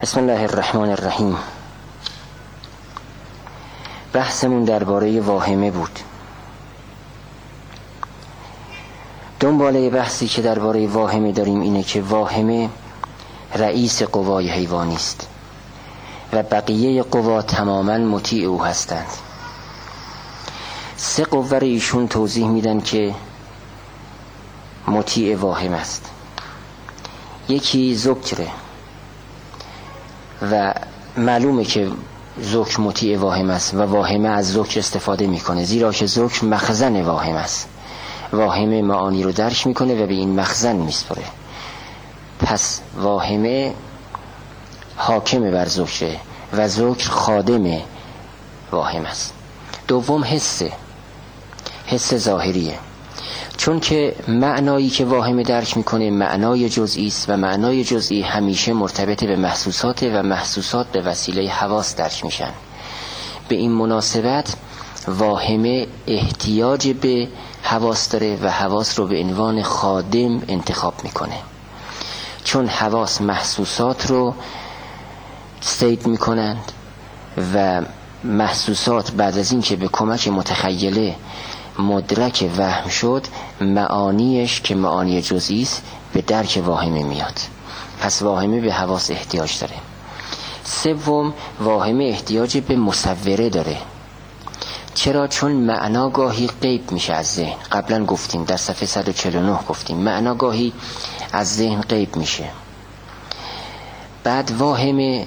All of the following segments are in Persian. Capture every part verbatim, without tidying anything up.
بسم الله الرحمن الرحیم. بحثمون درباره واهمه بود. دنباله بحثی که درباره واهمه داریم اینه که واهمه رئیس قوای حیوانی است و بقیه قوا تماما مطیع او هستند. سه قوه رو ایشون توضیح میدن که مطیع واهمه است. یکی ذکره و معلومه که ذکر مطیع واهمه است و واهمه از ذکر استفاده میکنه، زیرا که ذکر مخزن واهمه است. واهمه معانی رو درک میکنه و به این مخزن میسپره. پس واهمه حاکم بر ذکره و ذکر خادم واهمه است. دوم حسه، حس ظاهریه، چون که معنایی که واهمه درک میکنه معنای جزئی است و معنای جزئی همیشه مرتبط به محسوسات و محسوسات به وسیله حواس درک میشن. به این مناسبت واهمه احتیاج به حواس داره و حواس رو به عنوان خادم انتخاب میکنه، چون حواس محسوسات رو استید میکنند و محسوسات بعد از این که به کمک متخیله مدرک وهم شد، معانیش که معانی جزئی است به درک واهمه میاد. پس واهمه به حواس احتیاج داره. سوم، واهمه احتیاج به مصوره داره. چرا؟ چون معنا گاهی غیب میشه از ذهن. قبلا گفتیم، در صفحه صد و چهل و نه گفتیم معنا گاهی از ذهن غیب میشه. بعد واهمه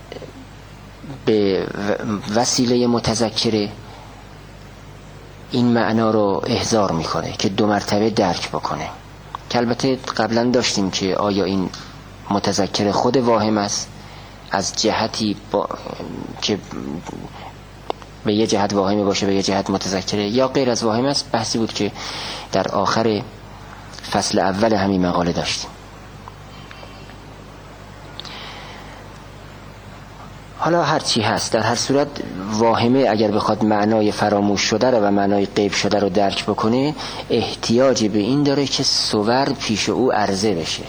به وسیله متذکره این معنا رو احضار میکنه که دو مرتبه درک بکنه، که البته قبلا داشتیم که آیا این متذکر خود واهم است از جهتی با... که به یه جهت واهمه باشه به یه جهت متذکره، یا غیر از واهم است. بحثی بود که در آخر فصل اول همین مقاله داشتیم. حالا هر چی هست، در هر صورت واهمه اگر بخواد معنای فراموش شده رو و معنای غیب شده رو درک بکنه، احتیاج به این داره که صور پیش او عرضه بشه.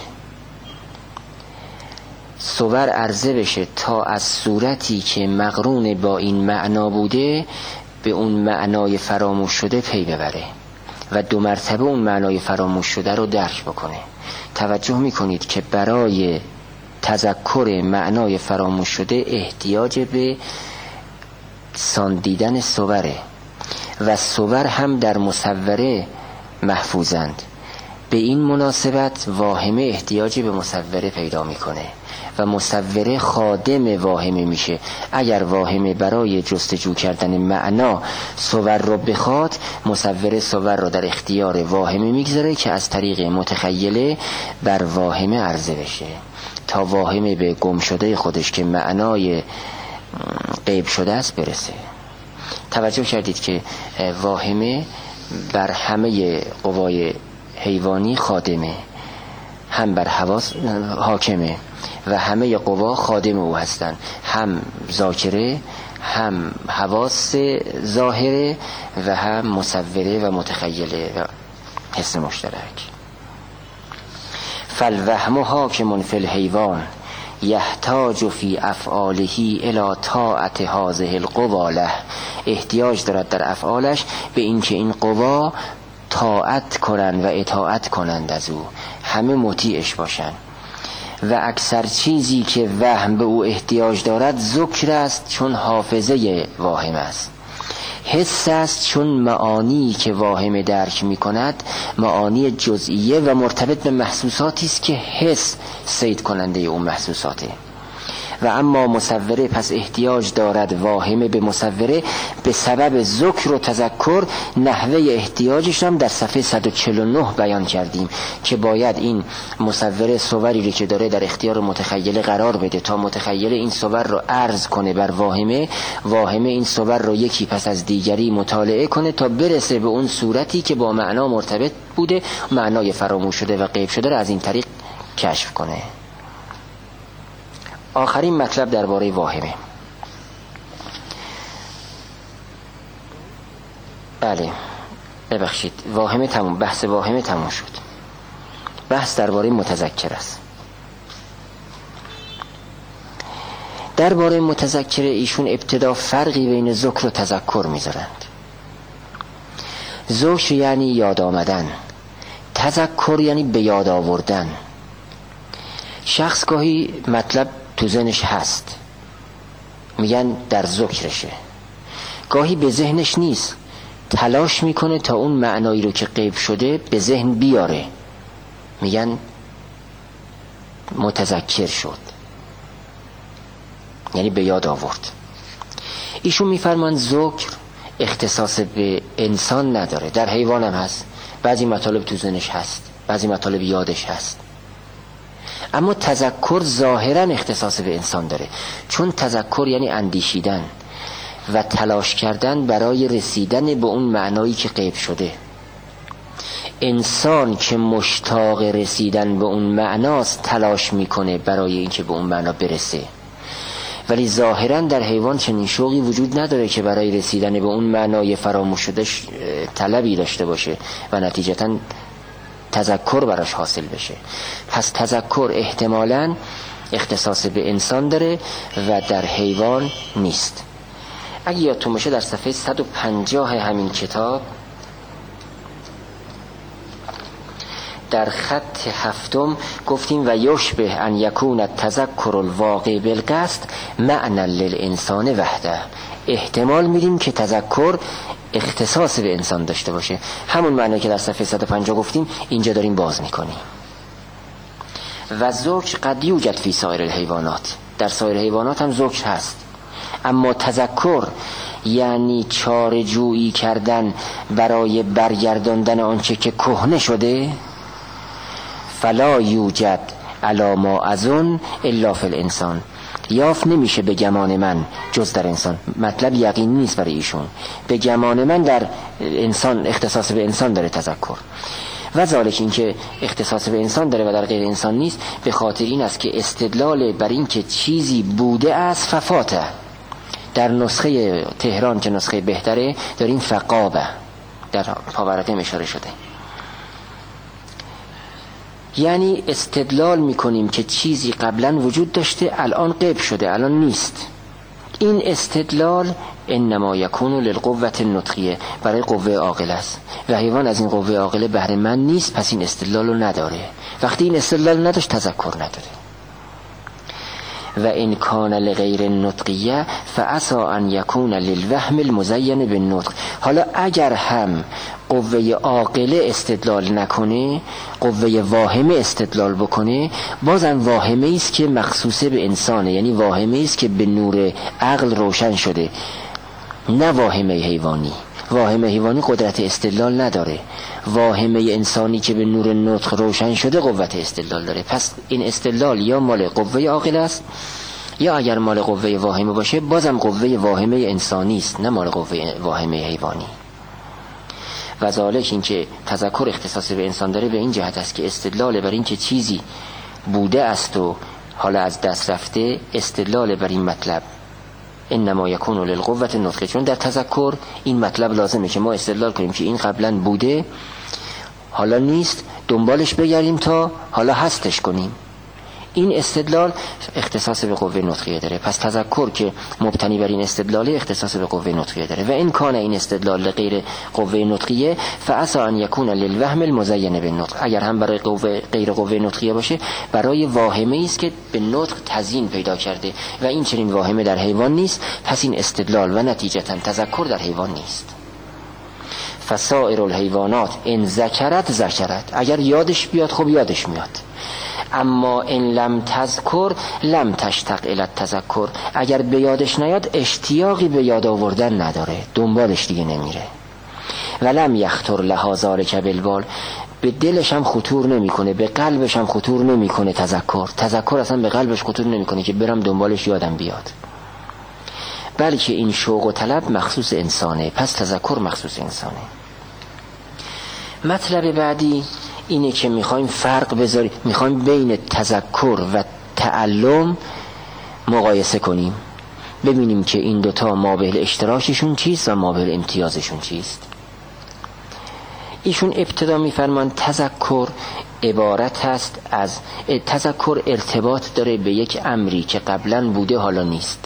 صور عرضه بشه تا از صورتی که مقرون با این معنا بوده به اون معنای فراموش شده پی ببره و دو مرتبه اون معنای فراموش شده رو درک بکنه. توجه میکنید که برای تذکر معنای فراموش شده احتیاج به ساندیدن صوره و صور هم در مصوره محفوظند. به این مناسبت واهمه احتیاج به مصوره پیدا میکنه و مصوره خادم واهمه میشه. اگر واهمه برای جستجو کردن معنا صور رو بخواد، مصوره صور رو در اختیار واهمه میگذاره که از طریق متخیله بر واهمه عرضه بشه تا واهمه به گم شده خودش که معنای غیب شده است برسه. توجه کردید که واهمه بر همه قوای حیوانی خادمه، هم بر حواس حاکمه و همه قوا خادم او هستند، هم ذاکره، هم حواس ظاهره و هم مصوره و متخیله و حس مشترک. فالوهم حاکم فی الحیوان یحتاج فی افعاله الی طاعت هذه القوا له. احتیاج دارد در افعالش به اینکه این قوا طاعت کنند و اطاعت کنند از او، همه مطیعش باشند. و اکثر چیزی که وهم به او احتیاج دارد ذکر است، چون حافظه واهم است. حس است، چون معانی که واهم درک می کند معانی جزئیه و مرتبط به محسوساتی است که حس صید کننده اون محسوساته. و اما مصوره پس احتیاج دارد واهمه به مصوره به سبب ذکر و تذکر. نحوه احتیاجش هم در صفحه صد و چهل و نه بیان کردیم که باید این مصوره صوری رو که داره در اختیار متخیله قرار بده تا متخیله این صور رو عرض کنه بر واهمه، واهمه این صور رو یکی پس از دیگری مطالعه کنه تا برسه به اون صورتی که با معنا مرتبط بوده، معنای فراموش شده و غیب شده رو از این طریق کشف کنه. آخرین مطلب درباره واهمه. بله ببخشید، واهمه تموم، بحث واهمه تموم شد. بحث درباره متذکر است. درباره متذکر ایشون ابتدا فرقی بین ذکر و تذکر میذارند. ذکر یعنی یاد آمدن، تذکر یعنی به یاد آوردن. شخص گاهی مطلب تو ذهنش هست، میگن در ذکرشه، گاهی به ذهنش نیست، تلاش میکنه تا اون معنایی رو که غیب شده به ذهن بیاره، میگن متذکر شد، یعنی به یاد آورد. ایشون میفرمان ذکر اختصاص به انسان نداره، در حیوان هم هست، بعضی مطالب تو ذهنش هست، بعضی مطالب یادش هست. اما تذکر ظاهرا اختصاص به انسان داره، چون تذکر یعنی اندیشیدن و تلاش کردن برای رسیدن به اون معنایی که غیب شده. انسان که مشتاق رسیدن به اون معناست تلاش میکنه برای اینکه به اون معنا برسه، ولی ظاهرا در حیوان چنین شوقی وجود نداره که برای رسیدن به اون معنای فراموش شده طلبی داشته باشه و نتیجتاً تذکر براش حاصل بشه. پس تذکر احتمالاً اختصاص به انسان داره و در حیوان نیست. اگه یادتون باشه در صفحه صد و پنجاه همین کتاب در خط هفتم گفتیم و یشبه ان یکون التذکر الواقع بالقصد معنی للانسان وحده. احتمال میدیم که تذکر اختصاص به انسان داشته باشه، همون معنی که در صفحه صد و پنجاه گفتیم اینجا داریم باز میکنیم. و ذکر قد یوجد فی سایر الحیوانات، در سایر حیوانات هم ذکر هست، اما تذکر یعنی چاره‌جویی کردن برای برگرداندن آنچه که کهنه شده، فلا یوجد علی ما اظن الا فی الانسان، یافت نمیشه به گمان من جز در انسان. مطلب یقینی نیست برای ایشون، به گمان من در انسان اختصاص به انسان داره تذکر. و ذالک این که اختصاص به انسان داره و در غیر انسان نیست به خاطر این است که استدلال بر این که چیزی بوده است ففاته. در نسخه تهران که نسخه بهتره داریم فقابه، در پاورقیم اشاره شده، یعنی استدلال میکنیم که چیزی قبلا وجود داشته الان غیب شده، الان نیست. این استدلال انما یکون للقوة النطقیه، برای قوه عاقله است و حیوان از این قوه عاقله بهره مند نیست، پس این استدلال رو نداره. وقتی این استدلال نداشت تذکر نداره. و ان کان لغیر النطقیه فعسى ان یکون للوهم المزین بالنطق. حالا اگر هم قوه عاقله استدلال نکنه، قوه واهمه استدلال بکنه، بازم واهمه است که مخصوصه به انسانه، یعنی واهمه است که به نور عقل روشن شده، نه واهمه حیوانی. واهمه حیوانی قدرت استدلال نداره، واهمه انسانی که به نور نطق روشن شده قوت استدلال داره. پس این استدلال یا مال قوه عاقله است، یا اگر مال قوه واهمه باشه بازم قوه واهمه انسانی است، نه مال قوه واهمه حیوانی. و ذالک این که تذکر اختصاص به انسان داره به این جهت است که استدلال بر این که چیزی بوده است و حالا از دست رفته، استدلال بر این مطلب انما یکون للقوة النطقیه، چون در تذکر این مطلب لازمه که ما استدلال کنیم که این قبلا بوده حالا نیست، دنبالش بگردیم تا حالا هستش کنیم. این استدلال اختصاص به قوه نطقیه داره. پس تذکر که مبتنی بر این استدلاله اختصاص به قوه نطقیه داره. و این کان این استدلال غیر قوه نطقیه فعسى ان یکون للوهم المزین بالنطق، اگر هم برای قوه غیر قوه نطقیه باشه برای واهمه است که به نطق تزیین پیدا کرده و این چنین واهمه در حیوان نیست. پس این استدلال و نتیجتا تذکر در حیوان نیست. فسائر الحیوانات ان ذکرت ذکرت، اگر یادش بیاد خب یادش میاد، اما ان لم تذکر لم تشتاق الی التذکر، اگر به یادش نیاد اشتیاقی به یاد آوردن نداره، دنبالش دیگه نمیره. ولم یخطر لها ذلک بالبال، به دلش هم خطور نمیکنه، به قلبش هم خطور نمیکنه. تذکر تذکر اصلا به قلبش خطور نمیکنه که برم دنبالش یادم بیاد، بلکه این شوق و طلب مخصوص انسانه. پس تذکر مخصوص انسانه. مطلب بعدی اینه که میخوایم فرق بذاریم، میخوایم بین تذکر و تعلم مقایسه کنیم، ببینیم که این دوتا مابع اشتراکشون چیست و مابع امتیازشون چیست. ایشون ابتدا میفرمان تذکر عبارت است از تذکر، ارتباط داره به یک امری که قبلا بوده حالا نیست.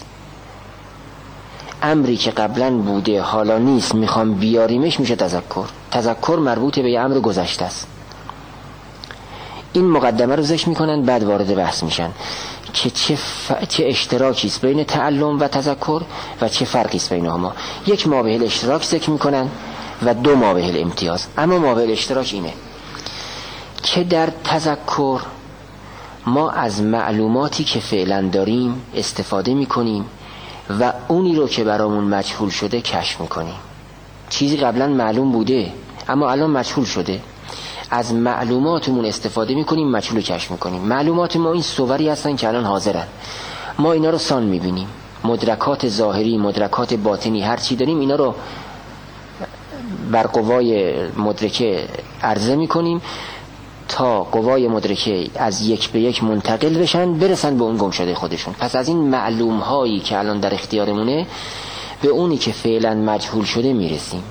امری که قبلا بوده حالا نیست میخوام بیاریمش میشه تذکر. تذکر مربوط به یه امر گذشته است. این مقدمه رو ذکر میکنن، بعد وارد بحث میشن که چه, ف... چه اشتراکی است بین تعلم و تذکر و چه فرقی است بینهما. یک مابه الاشتراک ذکر میکنن و دو مابه الامتیاز. اما مابه الاشتراک اینه که در تذکر ما از معلوماتی که فعلا داریم استفاده میکنیم و اونی رو که برامون مجهول شده کشف میکنیم. چیزی قبلا معلوم بوده اما الان مجهول شده، از معلوماتمون استفاده میکنیم، مجهول رو کشف میکنیم. معلومات ما این صوری هستن که الان حاضرن، ما اینا رو سان میبینیم. مدرکات ظاهری، مدرکات باطنی، هر چی داریم اینا رو بر قوای مدرکه عرضه میکنیم تا قوای مدرکه از یک به یک منتقل بشن، برسن به اون گم شده خودشون. پس از این معلوم هایی که الان در اختیارمونه به اونی که فعلا مجهول شده میرسیم.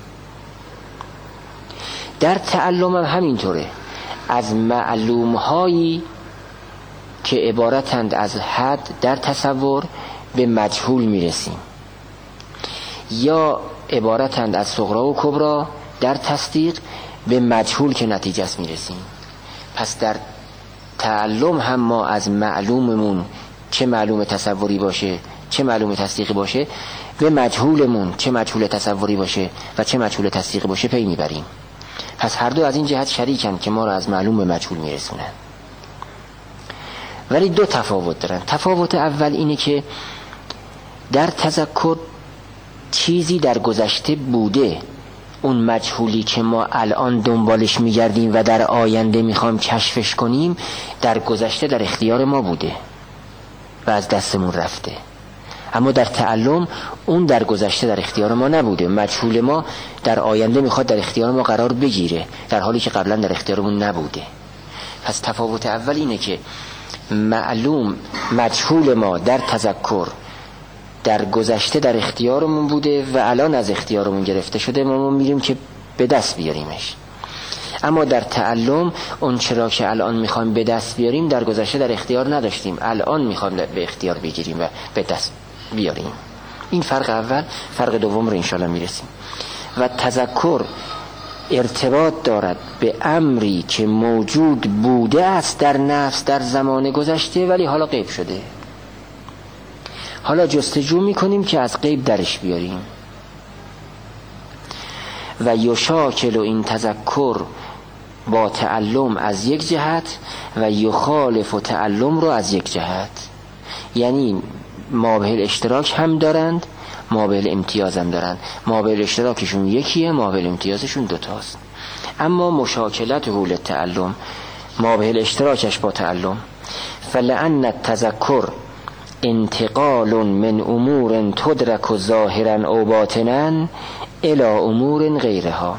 در تعلم هم همینطوره، از معلوم هایی که عبارتند از حد در تصور به مجهول میرسیم، یا عبارتند از صغرا و کبرا در تصدیق به مجهول که نتیجه است میرسیم. پس در تعلم هم ما از معلوممون، چه معلوم تصوری باشه چه معلوم تصدیقی باشه، به مجهولمون، چه مجهول تصوری باشه و چه مجهول تصدیقی باشه پی میبریم. پس هر دو از این جهت شریکن که ما را از معلوم به مجهول میرسونن. ولی دو تفاوت دارن. تفاوت اول اینه که در تذکر چیزی در گذشته بوده، اون مجهولی که ما الان دنبالش میگردیم و در آینده میخوام کشفش کنیم در گذشته در اختیار ما بوده و از دستمون رفته. اما در تعلم اون در گذشته در اختیار ما نبوده، مجهول ما در آینده میخواد در اختیار ما قرار بگیره در حالی که قبلا در اختیارمون نبوده. پس تفاوت اول اینه که معلوم، مجهول ما در تذکر در گذشته در اختیارمون بوده و الان از اختیارمون گرفته شده، ما میریم که به دست بیاریمش. اما در تعلم اون چرا که الان میخوایم به دست بیاریم در گذشته در اختیار نداشتیم، الان میخوایم به اختیار بگیریم و به دست بیاریم. این فرق اول. فرق دوم رو انشالله میرسیم. و تذکر ارتباط دارد به امری که موجود بوده است در نفس در زمان گذشته ولی حالا غیب شده. حالا جستجو میکنیم که از غیب درش بیاریم. و یشاکل این تذکر با تعلم از یک جهت و یخالف و تعلم رو از یک جهت. یعنی مابه الاشتراک هم دارند، مابه الامتیاز هم دارند. مابه الاشتراکشون یکیه، مابه الامتیازشون دوتاست. اما مشاکلت حول تعلم، مابه الاشتراکش با تعلم، فلأن التذکر انتقال من امور تدرک ظاهرا او باطنا الى امور غیرها.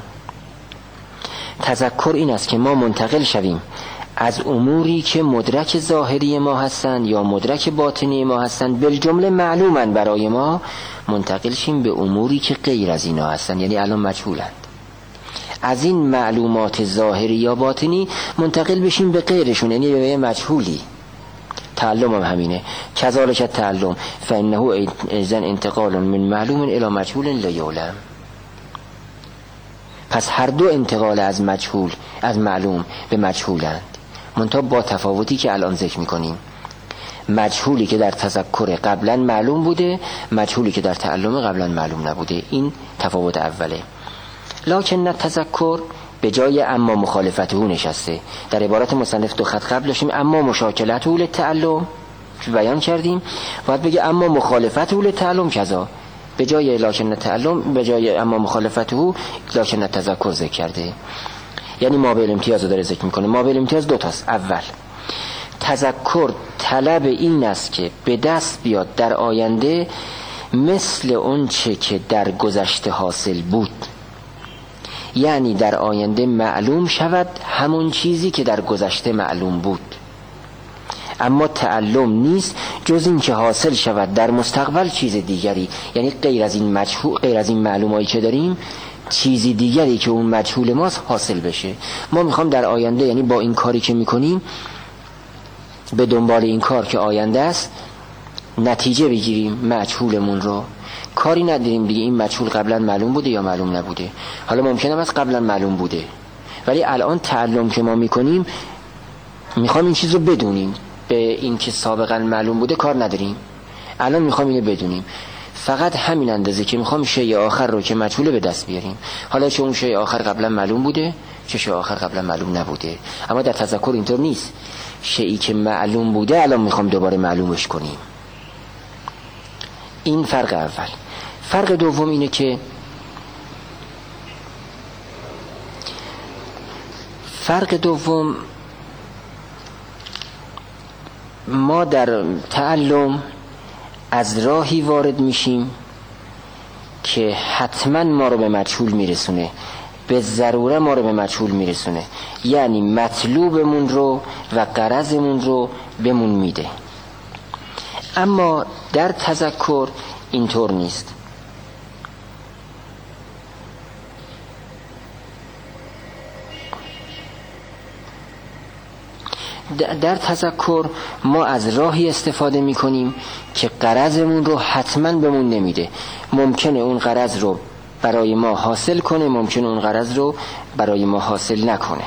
تذکر این است که ما منتقل شویم از اموری که مدرک ظاهری ما هستند یا مدرک باطنی ما هستند، بالجمله معلومن برای ما، منتقل شیم به اموری که غیر از اینا هستند، یعنی الان مجهولند. از این معلومات ظاهری یا باطنی منتقل بشیم به غیرشون، یعنی به مجهولی. تعلم هم همینه. کذالک تعلم فانه اذن انتقال من معلوم الی مجهول لا یعلم. پس هر دو انتقال از مجهول، از معلوم به مجهولند، منتها با تفاوتی که الان ذکر میکنیم. مجهولی که در تذکر قبلا معلوم بوده، مجهولی که در تعلم قبلا معلوم نبوده. این تفاوت اوله. لکن تذکر به جای اما مخالفته نشسته. در عبارت مصنف دو خط قبل داشتیم اما مشاکلته للتعلم بیان کردیم، باید بگه اما مخالفته للتعلم کذا. به جای لکن تعلم، به جای اما مخالفته لکن تذکر ذکر کرده. یعنی ما به امتیاز رو داره ذکر میکنه. ما به امتیاز دو تاست. اول، تذکر طلب این است که به دست بیاد در آینده مثل اون چه که در گذشته حاصل بود، یعنی در آینده معلوم شود همون چیزی که در گذشته معلوم بود. اما تعلم نیست جز این که حاصل شود در مستقبل چیز دیگری، یعنی غیر از این مجهول، غیر از این معلوماتی که داریم چیزی دیگری که اون مجهول ماست حاصل بشه. ما میخوام در آینده، یعنی با این کاری که میکنیم به دنبال این کار که آینده است نتیجه بگیریم مجهولمون رو. کاری نداریم دیگه این مجهول قبلا معلوم بوده یا معلوم نبوده. حالا ممکنه از قبلا معلوم بوده ولی الان تعلم که ما میکنیم میخوام این چیز رو بدونیم. به این که سابقا معلوم بوده کار نداریم، الان میخوام اینو بدونیم. فقط همین اندازه که میخوام شیء آخر رو که مجهوله به دست بیاریم. حالا چه اون شیء آخر قبلا معلوم بوده چه شیء آخر قبلا معلوم نبوده. اما در تذکر اینطور نیست. شیئی که معلوم بوده الان میخوام دوباره معلومش کنیم. این فرق اول. فرق دوم اینه که فرق دوم ما در تعلم از راهی وارد میشیم که حتما ما رو به مجهول میرسونه، به ضروره ما رو به مجهول میرسونه، یعنی مطلوبمون رو و غرضمون رو بهمون میده. اما در تذکر اینطور نیست. در تذکر ما از راهی استفاده میکنیم که غرضمون رو حتما بهمون نمیده. ممکنه اون غرض رو برای ما حاصل کنه، ممکنه اون غرض رو برای ما حاصل نکنه.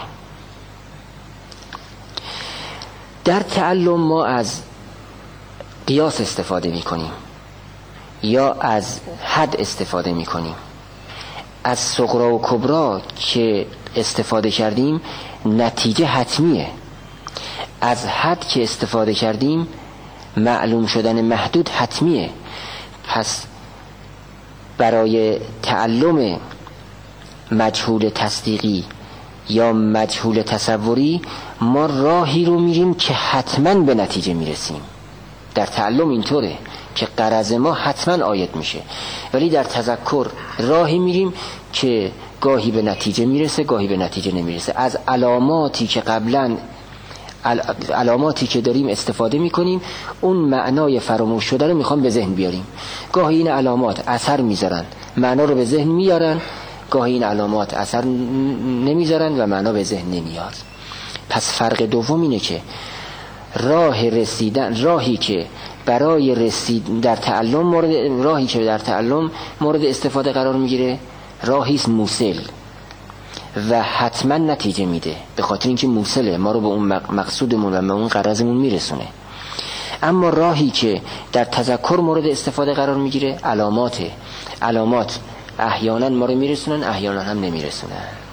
در تعلم ما از قیاس استفاده میکنیم یا از حد استفاده میکنیم. از صغرا و کبرا که استفاده کردیم نتیجه حتمیه. از حد که استفاده کردیم معلوم شدن محدود حتمیه. پس برای تعلم مجهول تصدیقی یا مجهول تصوری ما راهی رو میریم که حتما به نتیجه میرسیم. در تعلم اینطوره که غرض ما حتما عاید میشه، ولی در تذکر راهی میریم که گاهی به نتیجه میرسه گاهی به نتیجه نمیرسه. از علاماتی که قبلا علاماتی که داریم استفاده میکنیم اون معنای فراموش شده رو میخوام به ذهن بیاریم. گاهی این علامات اثر میذارن معنا رو به ذهن میارن، گاهی این علامات اثر نمیذارن و معنا به ذهن نمیاد. پس فرق دوم اینه که راه رسیدن، راهی که برای رسید در تعلم مورد راهی که در تعلم مورد استفاده قرار میگیره راهی است موصل و حتما نتیجه میده، به خاطر اینکه موصله، ما رو به اون مقصودمون و به اون غرضمون میرسونه. اما راهی که در تذکر مورد استفاده قرار میگیره علامات علامات احیانا ما رو میرسونن احیانا هم نمیرسونن.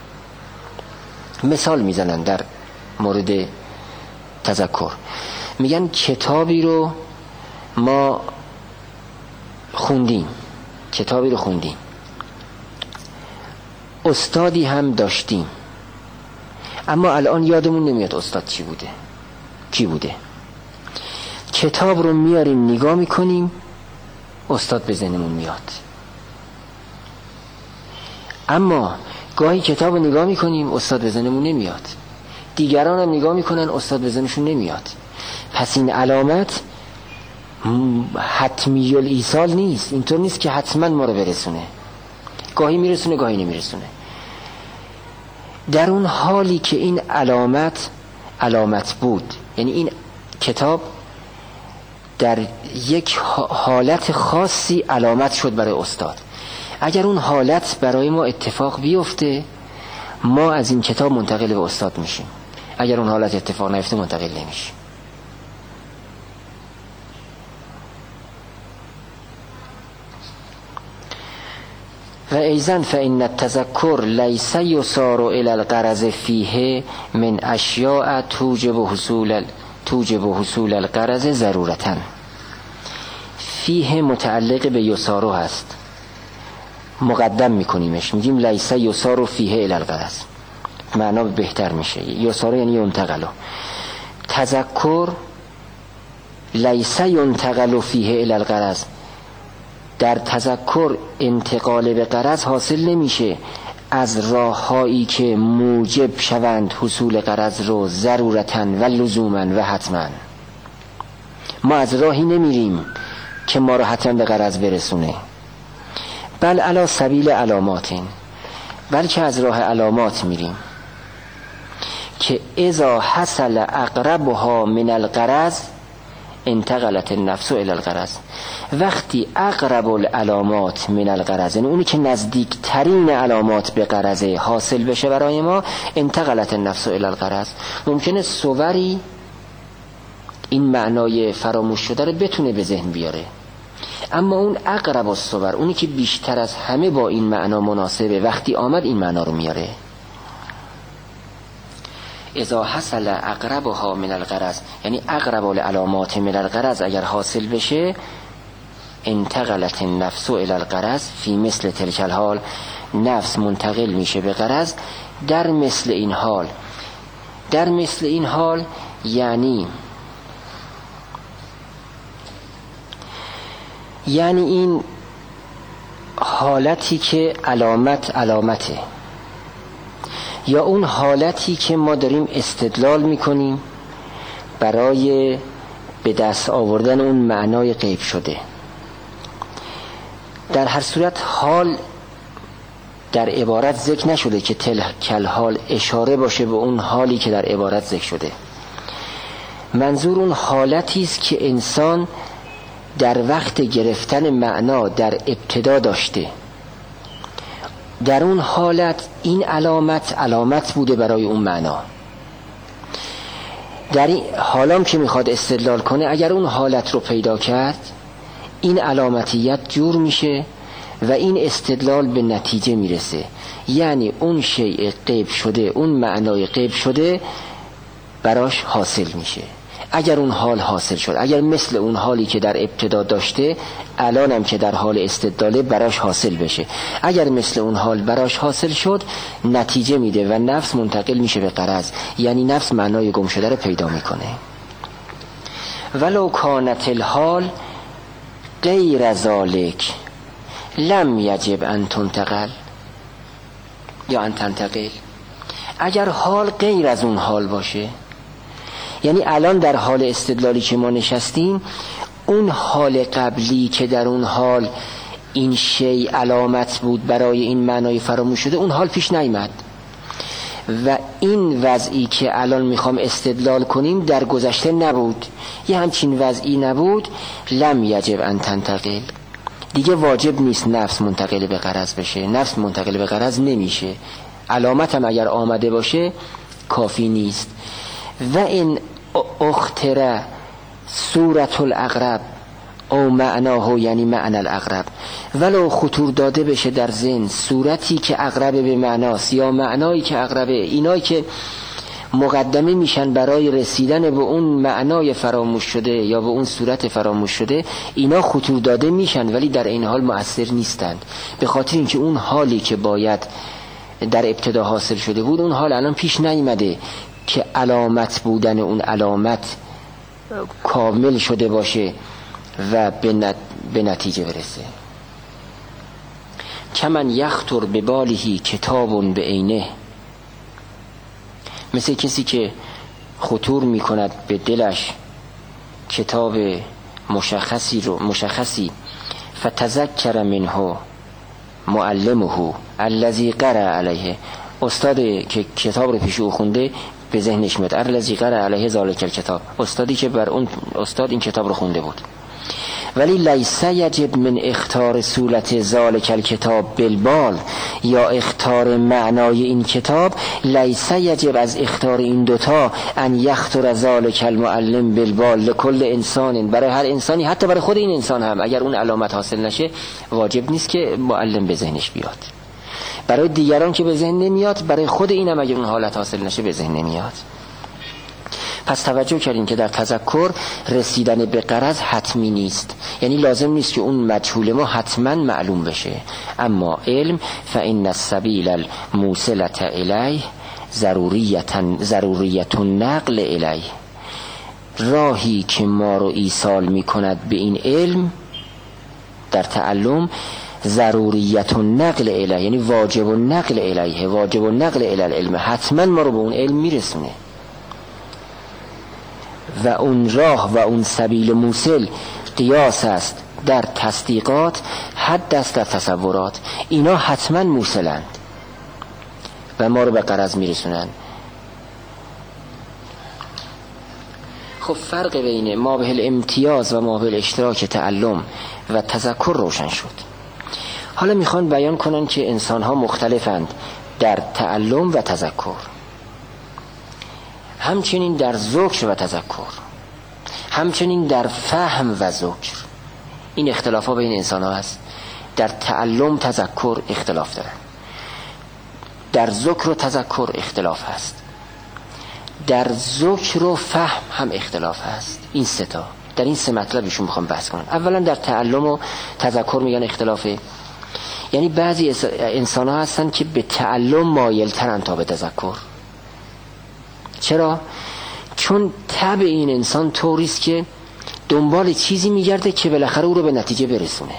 مثال میزنن در مورد تذکر، میگن کتابی رو ما خوندیم کتابی رو خوندیم استادی هم داشتیم، اما الان یادمون نمیاد استاد چی بوده کی بوده. کتاب رو میاریم نگاه میکنیم استاد به ذهنمون میاد، اما گاهی کتاب رو نگاه میکنیم استاد به ذهنمون نمیاد، دیگران هم نگاه میکنن استاد به ذهنشون نمیاد. پس این علامت حتمی الایصال نیست، اینطور نیست که حتما ما رو برسونه، گاهی میرسونه گاهی نمیرسونه. در اون حالی که این علامت علامت بود، یعنی این کتاب در یک حالت خاصی علامت شد برای استاد، اگر اون حالت برای ما اتفاق بیفته ما از این کتاب منتقل به استاد میشیم، اگر اون حالت اتفاق نیفته منتقل نمیشیم. و ایضا فإن التذکر لیس یسار الی الغرض فیه من اشیاء توجب حصول توجب حصول الغرض ضرورتاً. فیه متعلق به یسارو هست، مقدم میکنیمش، میگیم لیس یسار فیه الی الغرض، معنا بهتر میشه. یسارو یعنی ینتقل. تذکر لیس ینتقل فیه الی الغرض، در تذکر انتقال به غرض حاصل نمیشه از راههایی که موجب شوند حصول غرض رو ضرورتاً و لزوماً و حتماً. ما از راهی نمیریم که ما رو حتما به غرض برسونه، بل علی سبیل علاماتین، بلکه از راه علامات میریم که اذا حصل اقربها من الغرض انتقلت النفس الى الغرض. وقتی اقرب العلامات من الغرض، یعنی اونی که نزدیک ترین علامات به غرض حاصل بشه برای ما، انتقلت النفس الى الغرض. ممکنه صوری این معنای فراموش شده رو بتونه به ذهن بیاره، اما اون اقرب الصور، اونی که بیشتر از همه با این معنا مناسبه، وقتی آمد این معنا رو میاره. اذا حصل اقربها من الغرض، یعنی اقرب العلامات من الغرض اگر حاصل بشه، انتقلت النفس الى الغرض فی مثل تلک الحال، نفس منتقل میشه به غرض در مثل این حال. در مثل این حال یعنی یعنی این حالتی که علامت علامته، یا اون حالتی که ما داریم استدلال میکنیم برای به دست آوردن اون معنای غیب شده. در هر صورت حال در عبارت ذکر نشده که تلک حال اشاره باشه به اون حالی که در عبارت ذکر شده. منظور اون حالتی است که انسان در وقت گرفتن معنا در ابتدا داشته. در اون حالت این علامت علامت بوده برای اون معنا. در این حالام که میخواد استدلال کنه، اگر اون حالت رو پیدا کرد، این علامتیت جور میشه و این استدلال به نتیجه میرسه. یعنی اون شیء غیب شده، اون معنای غیب شده براش حاصل میشه. اگر اون حال حاصل شد، اگر مثل اون حالی که در ابتدا داشته الانم که در حال استدلاله براش حاصل بشه، اگر مثل اون حال براش حاصل شد، نتیجه میده و نفس منتقل میشه به غرض، یعنی نفس معنای گم شده رو پیدا میکنه. ولو کانت الحال غیر ذالک لم یجب ان تنتقل یا ان تنتقل. اگر حال غیر از اون حال باشه، یعنی الان در حال استدلالی که ما نشستیم، اون حال قبلی که در اون حال این شی علامت بود برای این معنای فراموش شده، اون حال پیش نیامد و این وضعی که الان میخوام استدلال کنیم در گذشته نبود. یه همچین وضعی نبود، لم یجب ان تنتقل، دیگه واجب نیست نفس منتقل به غرض بشه. نفس منتقل به غرض نمیشه، علامت هم اگر آمده باشه کافی نیست. و این اختره صورت الاقرب او معناه، یعنی معنی الاقرب، ولو خطور داده بشه در ذهن صورتی که اقرب به معناست یا معنایی که اقربه، اینایی که مقدمه میشن برای رسیدن به اون معنای فراموش شده یا به اون صورت فراموش شده، اینا خطور داده میشن ولی در این حال مؤثر نیستند، به خاطر اینکه اون حالی که باید در ابتدا حاصل شده بود، اون حال الان پیش نیامده که علامت بودن اون علامت کامل شده باشه و به نتیجه برسه. کمن یخطر به بالهی کتاب به عینه، مثل کسی که خطور میکند به دلش کتاب مشخصی رو مشخصی فتذکر منه معلمه الذی قرأ علیه، استاد که کتاب رو پیش او خونده به ذهنش میاد الذی قرأ علیه ذلک الکتاب، استادی که بر اون استاد این کتاب رو خونده بود. ولی لیس یجب من اختار صورت ذلک الکتاب بالبال، یا اختار معنای این کتاب، لیس یجب از اختار این دوتا ان یخطر ذلک المعلم بالبال لکل انسان، برای هر انسانی، حتی برای خود این انسان هم اگر اون علامت حاصل نشه واجب نیست که معلم به ذهنش بیاد. برای دیگران که به ذهن نمیاد، برای خود این هم اگر اون حالت حاصل نشه به ذهن نمیاد. پس توجه کردین که در تذکر رسیدن به غرض حتمی نیست، یعنی لازم نیست که اون مجهول ما حتما معلوم بشه، اما علم فإن السبیل الموصلة الیه ضروریت النقل الیه، راهی که ما رو ایصال میکند به این علم در تعلم، ضروریت النقل الیه، یعنی واجب النقل الیه، واجب النقل الی العلم، حتما ما رو به اون علم میرسونه. و اون راه و اون سبیل موصل قیاس است در تصدیقات، حد است در تصورات، اینا حتما موصلند. و ما رو به غرض میرسونن. خب فرق بین ما به الامتیاز و ما به الاشتراک تعلم و تذکر روشن شد. حالا میخوان بیان کنن که انسان ها مختلفند در تعلم و تذکر، همچنین در ذکر و تذکر، همچنین در فهم و ذکر. این اختلاف ها بین انسان ها هست. در تعلم تذکر اختلاف دارن، در ذکر و تذکر اختلاف هست، در ذکر و فهم هم اختلاف هست. این سه تا، در این سه مطلبشون میخوام بحث کنم. اولا در تعلم و تذکر میگن اختلافه، یعنی بعضی انسان ها هستن که به تعلم مایل ترن تا به تذکر. چرا؟ چون طبع این انسان طوریست که دنبال چیزی میگرده که بالاخره او رو به نتیجه برسونه.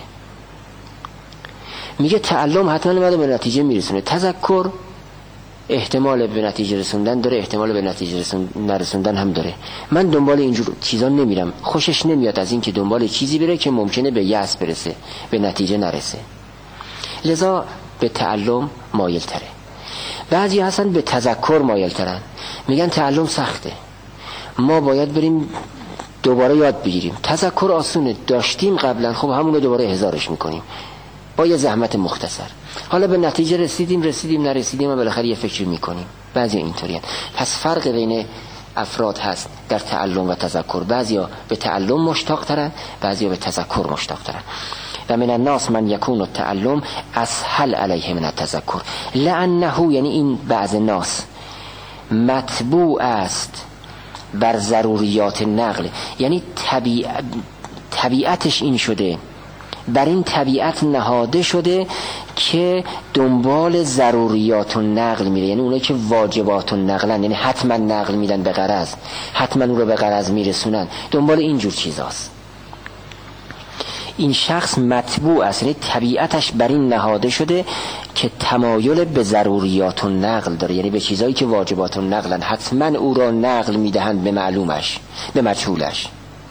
میگه تعلم حتما منو به نتیجه میرسونه، تذکر احتمال به نتیجه رسوندن داره، احتمال به نتیجه رسون... نرسوندن هم داره. من دنبال اینجور چیزا نمیرم، خوشش نمیاد از این که دنبال چیزی بره که ممکنه به یأس برسه، به نتیجه نرسه، لذا به تعلم مایل تره. بعضی هستن به تذکر مایل ترن، میگن تعلم سخته، ما باید بریم دوباره یاد بگیریم. تذکر آسونه، داشتیم قبلا، خب همونو دوباره احضارش میکنیم با یه زحمت مختصر. حالا به نتیجه رسیدیم رسیدیم نرسیدیم و بالاخره یه فکری میکنیم. بعضی اینطوریه. پس فرق بین افراد هست در تعلم و تذکر. بعضیا به تعلم مشتاق ترن، بعضیا به تذکر مشتاق ترن. و من الناس من یکون التعلم اسهل علیه من التذکر لانه، یعنی این بعض ناس مطبوع است بر ضروریات نقل، یعنی طبیع... طبیعتش این شده، بر این طبیعت نهاده شده که دنبال ضروریات و نقل میره، یعنی اونایی که واجبات و نقلن، یعنی حتما نقل میدن به غرض، حتما اون رو به غرض میرسونن، دنبال اینجور چیزاست. این شخص مطبوع است، یعنی طبیعتش بر این نهاده شده که تمایل به ضروریات و نقل داره، یعنی به چیزایی که واجبات و نقلن، حتما او را نقل میدهند به معلومش، به مجهولش.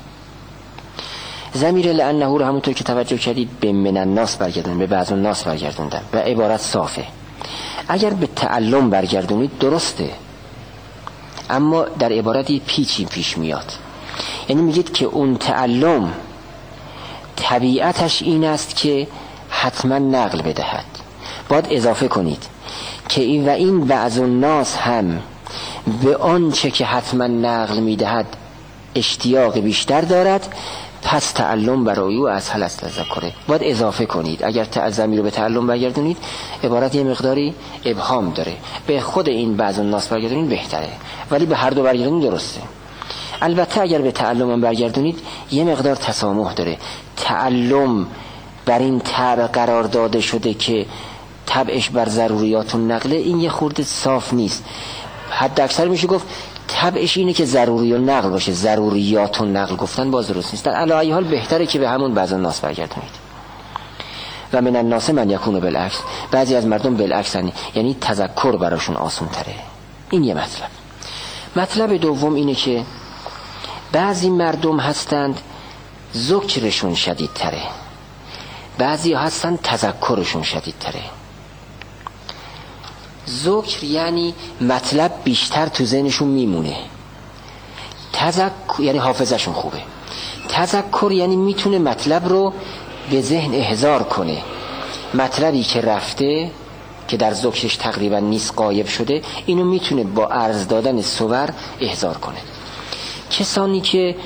ضمیر لانه رو همونطور که توجه کردید به من الناس برگردوندن، به بعض الناس برگردوندن و عبارت صافه. اگر به تعلم برگردونید درسته، اما در عبارتی پیچی پیش میاد. یعنی میگید که اون تعلم طبیعتش این است که حتما نقل بدهد. باید اضافه کنید که این و این بعض الناس هم به آنچه که حتما نقل میدهد اشتیاق بیشتر دارد، پس تعلم برای او اسهل است تذکره. باید اضافه کنید. اگر تعظمی رو به تعلم برگردونید عبارت یه مقداری ابهام داره، به خود این بعض الناس برگردونید بهتره، ولی به هر دو برگردونید درسته. البته اگر به تعلم هم برگردونید یه مقدار تسامح داره. تعلم بر این طبع قرار داده شده که طبعش بر ضروریات و نقله، این یه خورده صاف نیست. حد اکثر میشه گفت طبعش اینه که ضروری و نقل باشه، ضروریات و نقل گفتن باز درست نیست. در علی حال بهتره که به همون بعض الناس برگردونید. و من الناس من یکون بالعکس، بعضی از مردم بالعکسن، یعنی تذکر براشون آسان تره. این یه مطلب. مطلب دوم اینه که بعضی مردم هستند ذکرشون شدید تره، بعضی هستند تذکرشون شدید تره. ذکر یعنی مطلب بیشتر تو ذهنشون میمونه، تذکر یعنی حافظشون خوبه. تذکر یعنی میتونه مطلب رو به ذهن احضار کنه، مطلبی که رفته که در ذکرش تقریبا نیست، غایب شده، اینو میتونه با عرض دادن صور احضار کنه. کسانی که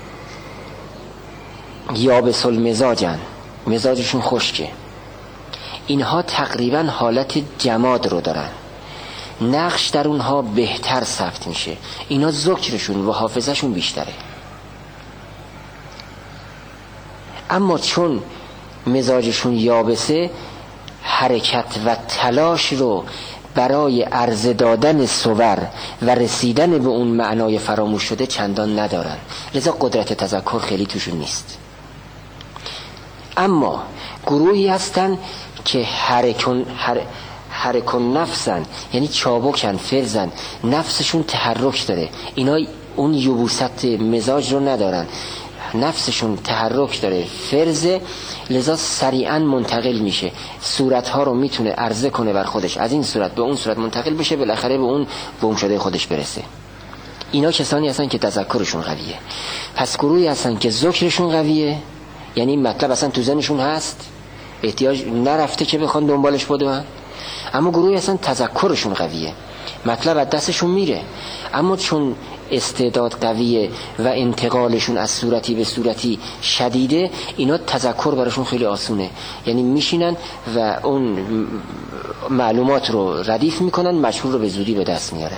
یابس المزاجن، مزاجشون خشکه، اینها تقریبا حالت جماد رو دارن، نقش در اونها بهتر ثبت میشه، اینا ذکرشون و حافظشون بیشتره. اما چون مزاجشون یابسه، حرکت و تلاش رو برای عرض دادن صور و رسیدن به اون معنای فراموش شده چندان ندارن، لذا قدرت تذکر خیلی توشون نیست. اما گروهی هستن که حرکن حر... حرکن نفسن، یعنی چابکن، فرزن، نفسشون تحرک داره، اینا اون یبوست مزاج رو ندارن، نفسشون تحرک داره، فرزه، لذا سریعا منتقل میشه، صورتها رو میتونه عرضه کنه بر خودش، از این صورت به اون صورت منتقل بشه، بالاخره به اون گم شده خودش برسه. اینا کسانی هستن که تذکرشون قویه. پس گروهی هستن که ذکرشون قویه، یعنی مطلب اصلا تو ذهنشون هست، احتیاج نرفته که بخوان دنبالش بدون. اما گروهی هستن تذکرشون قویه، مطلب از دستشون میره، اما چون استعداد قویه و انتقالشون از صورتی به صورتی شدیده، اینا تذکر براشون خیلی آسونه، یعنی میشینن و اون معلومات رو ردیف میکنن، مشهور رو به زودی به دست میارن.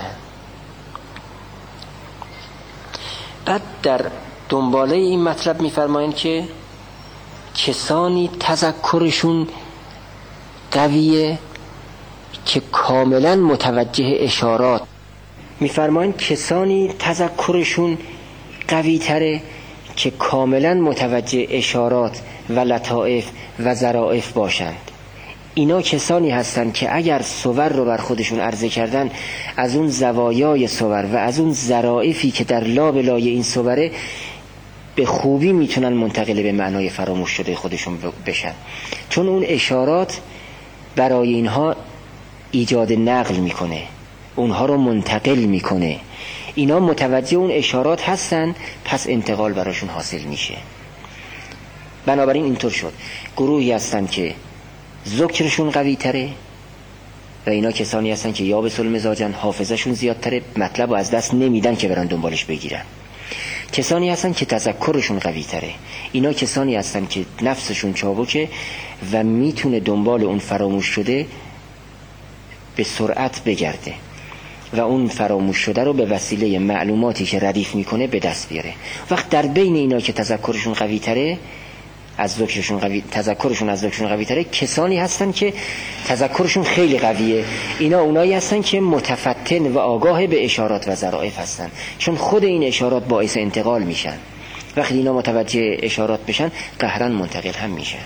بعد در دنباله این مطلب میفرمایند که کسانی تذکرشون قویه که کاملا متوجه اشارات، میفرمایند کسانی تذکرشون قوی تره که کاملا متوجه اشارات و لطائف و ظرائف باشند. اینا کسانی هستند که اگر صور رو بر خودشون عرضه کردن، از اون زوایای صور و از اون ظرائفی که در لابلای این صوره به خوبی میتونن منتقل به معنای فراموش شده خودشون بشن، چون اون اشارات برای اینها ایجاد نقل میکنه، اونها رو منتقل میکنه. اینا متوجه اون اشارات هستن، پس انتقال براشون حاصل میشه. بنابراین اینطور شد گروهی هستن که ذکرشون قوی تره و اینا کسانی هستن که یابس المزاجن، حافظشون زیادتره، مطلب رو از دست نمیدن که برن دنبالش بگیرن. کسانی هستن که تذکرشون قوی تره، اینا کسانی هستن که نفسشون چابکه و میتونه دنبال اون فراموش شده به سرعت بگرده و اون فراموش شده رو به وسیله معلوماتی که ردیف میکنه به دست بیاره. وقت در بین اینا که تذکرشون قوی تره از ذکرشون قوی، تذکرشون از ذکرشون قوی تره، کسانی هستن که تذکرشون خیلی قویه. اینا اونایی هستن که متفتن و آگاه به اشارات و ظرائف هستن، چون خود این اشارات باعث انتقال میشن. وقتی اینا متوجه اشارات بشن، قهرن منتقل هم میشن.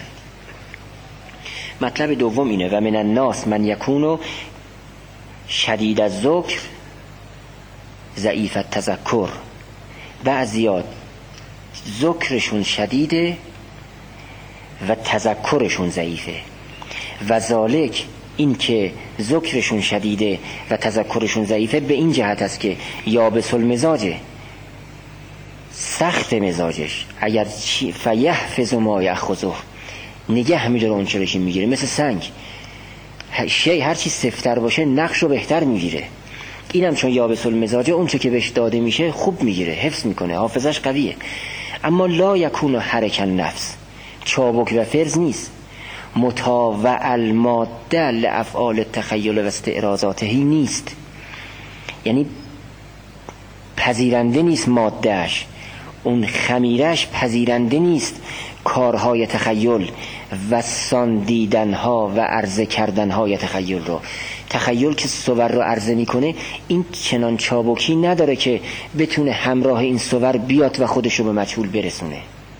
مطلب دوم اینه: و من الناس من یکونو شدید الذکر ضعیف التذکر. بعضیا ذکرشون شدیده و تذکرشون ضعیفه. و ذالک، این که ذکرشون شدیده و تذکرشون ضعیفه، به این جهت است که یابس المزاجه، سخت مزاجش، اگر فیحفظ ما یأخذه، نگه می‌داره اون چه میگیره، مثل سنگ، شی هر چی سفتر باشه نقش رو بهتر میگیره. اینم چون یابس المزاجه، اون چه که بهش داده میشه خوب میگیره، حفظ میکنه، حافظش قویه. اما لا یکون حرک النفس، چابک و فرز نیست، متاوع الماده لافعال التخیل و استعراضاته نیست، یعنی پذیرنده نیست مادهش، اون خمیرش پذیرنده نیست کارهای تخیل و ساندیدنها و عرضه کردنهای تخیل رو. تخیل که صور رو عرضه میکنه، این چنان چابکی نداره که بتونه همراه این صور بیاد و خودش رو به مجهول برسونه.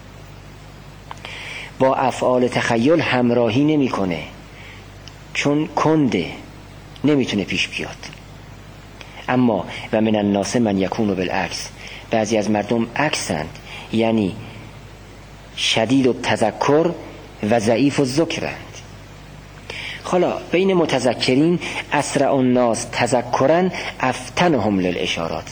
با افعال تخیل همراهی نمیکنه، چون کنده، نمیتونه پیش بیاد. اما و من الناس من یکونو بالعکس، بعضی از مردم عکسند، یعنی شدید التذکر و ضعیف الذکرند. حالا بین متذکرین اسرع الناس تذکرن افتنهم للاشارات،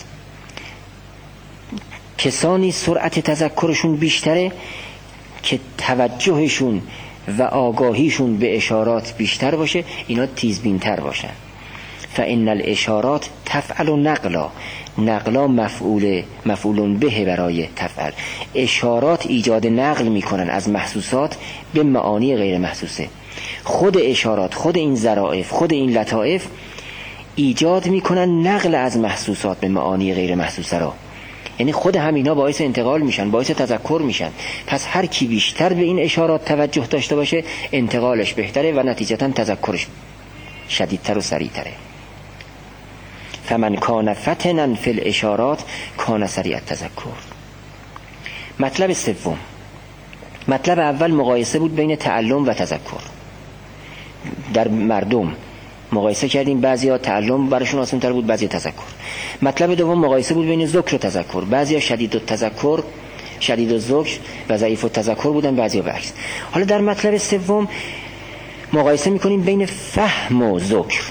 کسانی سرعت تذکرشون بیشتره که توجهشون و آگاهیشون به اشارات بیشتر باشه، اینا تیزبین‌تر باشن. فإن الاشارات تفعل نقلا، نقلا مفعول مفعول به برای تفعل. اشارات ایجاد نقل میکنن از محسوسات به معانی غیر محسوسه. خود اشارات، خود این ظرائف، خود این لطائف ایجاد میکنن نقل از محسوسات به معانی غیر محسوسه را، یعنی خود همینا باعث انتقال میشن، باعث تذکر میشن. پس هر کی بیشتر به این اشارات توجه داشته باشه، انتقالش بهتره و نتیجتا تذکرش شدیدتر و سریعتره. فمن کان فتنا فی الاشارات کان سریع التذکر. مطلب سوم، مطلب اول مقایسه بود بین تعلم و تذکر. در مردم مقایسه کردیم، بعضیا تعلم براشون آسان‌تر بود، بعضیا تذکر. مطلب دوم مقایسه بود بین ذکر و تذکر. بعضیا شدید التذکر شدید الذکر و ضعیف التذکر بودن، بعضیا برعکس. حالا در مطلب سوم مقایسه میکنیم بین فهم و ذکر.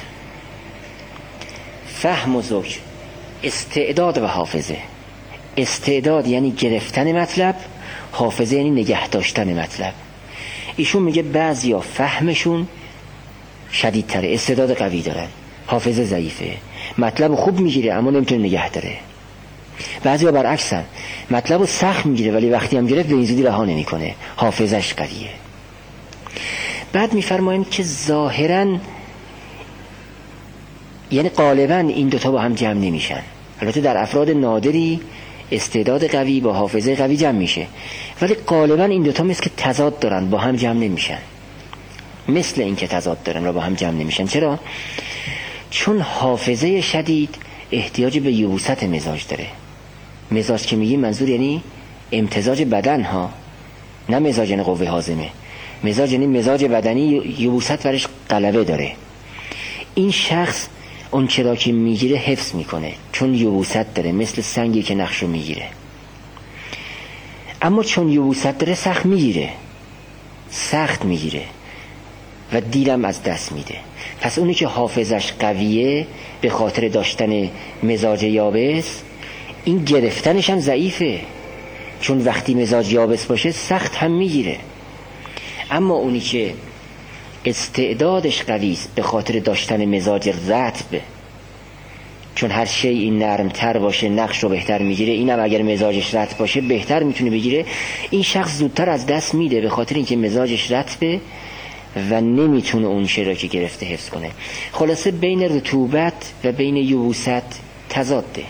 فهم و ذکر، استعداد و حافظه. استعداد یعنی گرفتن مطلب، حافظه یعنی نگه داشتن مطلب. ایشون میگه بعضیا فهمشون شدیدتره، استعداد قوی دارن، حافظه ضعیفه، مطلب خوب میگیره اما نمیتونه نگه داره. بعضیا برعکسن، مطلب سخت میگیره ولی وقتی هم گرفت به این زودی رها نمیکنه، حافظش قویه. بعد میفرماییم که ظاهراً یعنی غالباً این دوتا با هم جمع نمیشن. البته در افراد نادری استعداد قوی با حافظه قوی جمع میشه، ولی غالباً این دوتا مثل که تضاد دارن، با هم جمع نمیشن. مثل این که تضاد دارن و با هم جمع نمیشن. چرا؟ چون حافظه شدید احتیاج به یبوست مزاج داره. مزاج که میگیم منظور یعنی امتزاج بدن ها، نه مزاج یعنی قوه هاضمه. مزاج یعنی مزاج بدنی یبوست برش غلبه داره. این شخص اون چرا که میگیره حفظ میکنه چون یبوست داره، مثل سنگی که نقشو میگیره. اما چون یبوست داره سخت میگیره، سخت میگیره و دیرم از دست میده. پس اونی که حافظش قویه به خاطر داشتن مزاج یابس، این گرفتنش هم ضعیفه، چون وقتی مزاج یابس باشه سخت هم میگیره. اما اونی که استعدادش قوی است به خاطر داشتن مزاج رطب، چون هر شی این نرمتر باشه نقش رو بهتر میگیره، اینم اگر مزاجش رطب باشه بهتر میتونه بگیره، این شخص زودتر از دست میده به خاطر اینکه مزاجش رطبه و نمیتونه اون شی رو که گرفته حفظ کنه. خلاصه بین رطوبت و بین یبوست تضاده.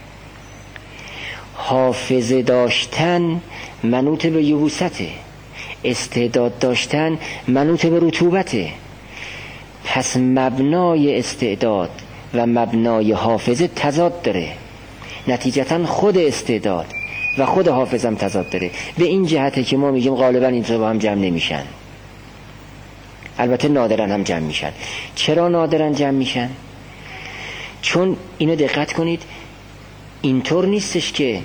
حافظه داشتن منوط به یبوسته، استعداد داشتن منوط به رطوبته. پس مبنای استعداد و مبنای حافظه تضاد داره، نتیجتا خود استعداد و خود حافظه هم تضاد داره. به این جهته که ما میگیم غالبا این با هم جمع نمیشن، البته نادرن هم جمع میشن. چرا نادرن جمع میشن؟ چون اینو دقت کنید، اینطور نیستش که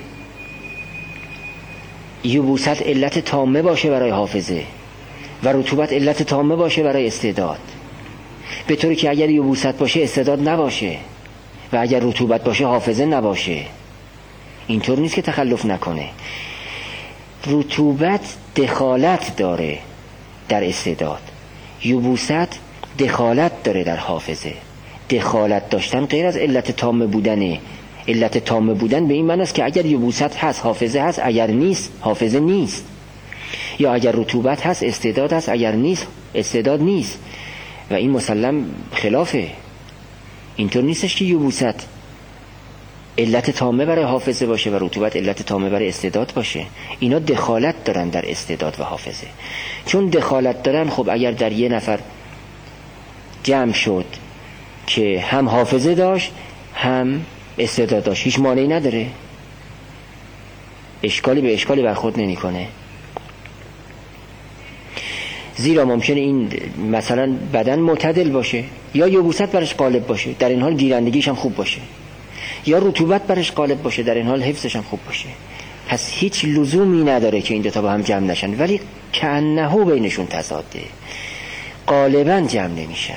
یبوست علت تامه باشه برای حافظه و رطوبت علت تامه باشه برای استعداد، به طوری که اگر یبوست باشه استعداد نباشه و اگر رطوبت باشه حافظه نباشه. اینطور نیست که تخلف نکنه. رطوبت دخالت داره در استعداد، یبوست دخالت داره در حافظه. دخالت داشتن غیر از علت تامه بودنه. علت تامه بودن به این معنی است که اگر یبوست هست حافظه هست، اگر نیست حافظه نیست. یا اگر رطوبت هست استعداد هست، اگر نیست استعداد نیست. و این مسلم خلافه. اینطور نیستش که یبوست علت تامه برای حافظه باشه و رطوبت علت تامه برای استعداد باشه. اینا دخالت دارن در استعداد و حافظه. چون دخالت دارن، خب اگر در یه نفر جمع شد که هم حافظه داشت هم استعداد داشت، هیچ مانعی نداره، اشکالی به اشکالی برخورد نمیکنه. زیرا ممکنه این مثلا بدن معتدل باشه یا یبوست برش غالب باشه، در این حال گیرندگیش هم خوب باشه، یا رطوبت برش غالب باشه، در این حال حفظش هم خوب باشه. پس هیچ لزومی نداره که این دوتا با هم جمع نشن، ولی کأنه بینشون تضاده، غالبا جمع نمیشن.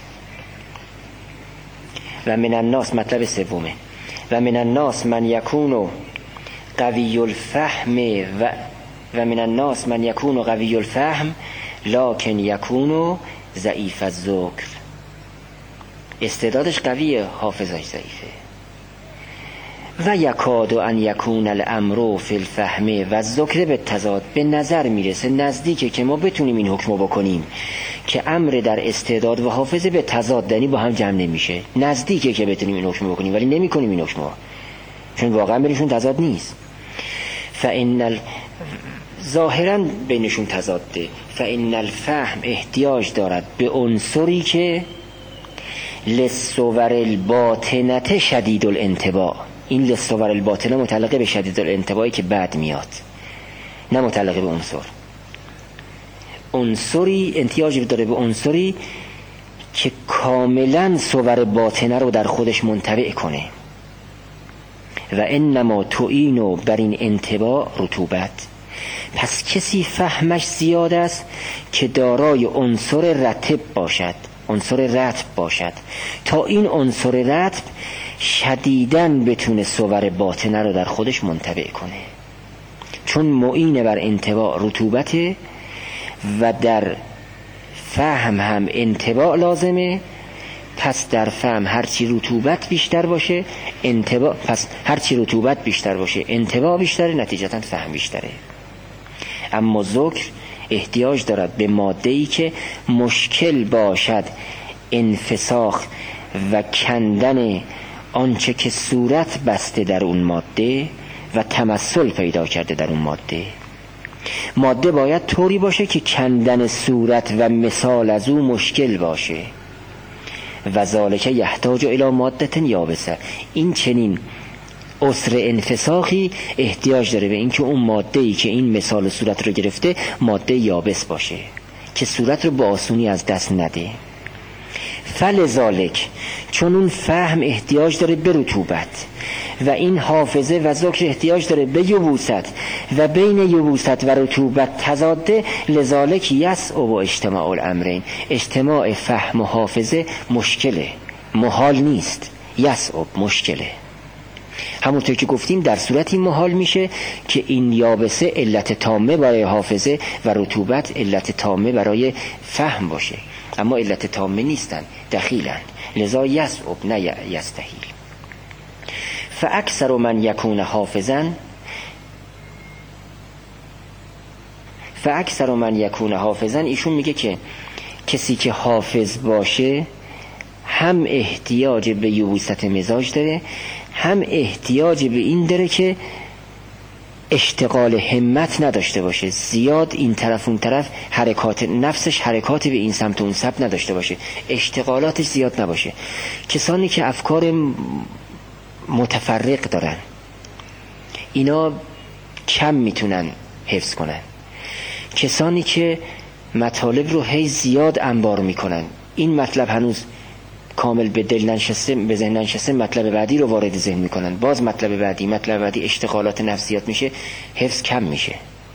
و من الناس، مطلب سومه، و من الناس من یکون قوی الفهم و و من الناس من یکون قوی الفهم لکن یکون ضعیف الذکر. استعدادش قویه، حافظش ضعیفه. و یکاد ان یکون الامر فی الفهم و الذکر بالتضاد. به نظر میرسه نزدیکه که ما بتونیم این حکمو بکنیم که امر در استعداد و حافظه به تضاد، یعنی با هم جمع نمیشه. نزدیکه که بتونیم این حکمو بکنیم ولی نمیکنیم این حکمو، چون واقعا بینشون تضاد نیست. فان ال... ظاهرا بینشون تضاده. فان الفهم احتیاج دارد به عنصری که للصور الباطنه شدید الانطباع. این للصور الباطنه متعلقه به شدید الانطباعی که بعد میاد، نه متعلقه به عنصر. عنصری احتیاج داره به عنصری که کاملا صور باطنه رو در خودش منطبع کنه و انما تعین بر این انطباع رطوبت. پس کسی فهمش زیاد است که دارای عنصر رطب باشد، عنصر رطب باشد، تا این عنصر رطب شدیداً بتونه صور باطنه رو در خودش منطبع کنه، چون معین بر انطباع رطوبت و در فهم هم انطباع لازمه. پس در فهم هرچی رطوبت بیشتر باشه انطباع، پس هرچی رطوبت بیشتر باشه انطباع بیشتره، نتیجتاً فهم بیشتره. اما ذکر احتیاج دارد به ماده‌ای که مشکل باشد انفساخ و کندن آنچه که صورت بسته در اون ماده و تمثل پیدا کرده در اون ماده. ماده باید طوری باشه که کندن صورت و مثال از او مشکل باشه. و ذالک یحتاج الی ماده یابسه. این چنین عسر انفساخی احتیاج داره به اینکه اون ماده‌ای که این مثال صورت رو گرفته ماده یابس باشه که صورت رو با آسونی از دست نده. فلذالک، چون اون فهم احتیاج داره به رطوبت و این حافظه و ذکر احتیاج داره به یبوست و بین یبوست و رطوبت تضاده، لذالک یسع و اجتماع الامرین. اجتماع فهم و حافظه مشکله، محال نیست، یسع مشکله. همونطور که گفتیم در صورتی محال میشه که این یابسه علت تامه برای حافظه و رطوبت علت تامه برای فهم باشه، اما علت تامه نیستن، دخیلن، لذا یسعب نه یستحیل. فاکثر من یکون حافظا فاکثر من یکون حافظا ایشون میگه که کسی که حافظ باشه هم احتیاج به یبوست مزاج داره، هم احتیاج به این داره که اشتغال همت نداشته باشه، زیاد این طرف اون طرف حرکات نفسش حرکات به این سمت اون سمت نداشته باشه، اشتغالاتش زیاد نباشه. کسانی که افکار متفرق دارن اینا کم میتونن حفظ کنن. کسانی که مطالب رو هی زیاد انبار میکنن، این مطلب هنوز کامل به دل ننشسته، به ذهن ننشسته، مطلب بعدی رو وارد ذهن میکنن، باز مطلب بعدی مطلب بعدی اشتغالات نفسیات میشه، حفظ کم میشه.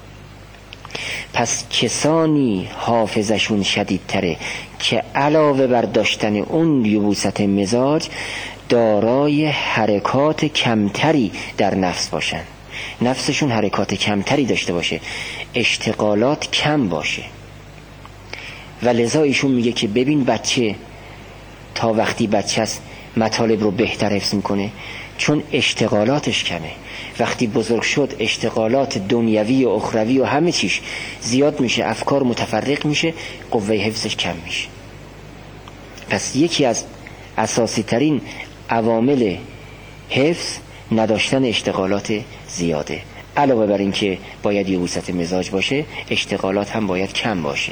پس کسانی حافظشون شدیدتره که علاوه بر داشتن اون یبوست مزاج دارای حرکات کمتری در نفس باشن، نفسشون حرکات کمتری داشته باشه، اشتغالات کم باشه. و لذا ایشون میگه که ببین بچه تا وقتی بچه است مطالب رو بهتر حفظ میکنه چون اشتغالاتش کمه. وقتی بزرگ شد اشتغالات دنیوی و اخروی و همه چیش زیاد میشه، افکار متفرق میشه، قوه حفظش کم میشه. پس یکی از اساسی ترین عوامل حفظ نداشتن اشتغالات زیاده. علاوه بر این که باید یبوست مزاج باشه، اشتغالات هم باید کم باشه.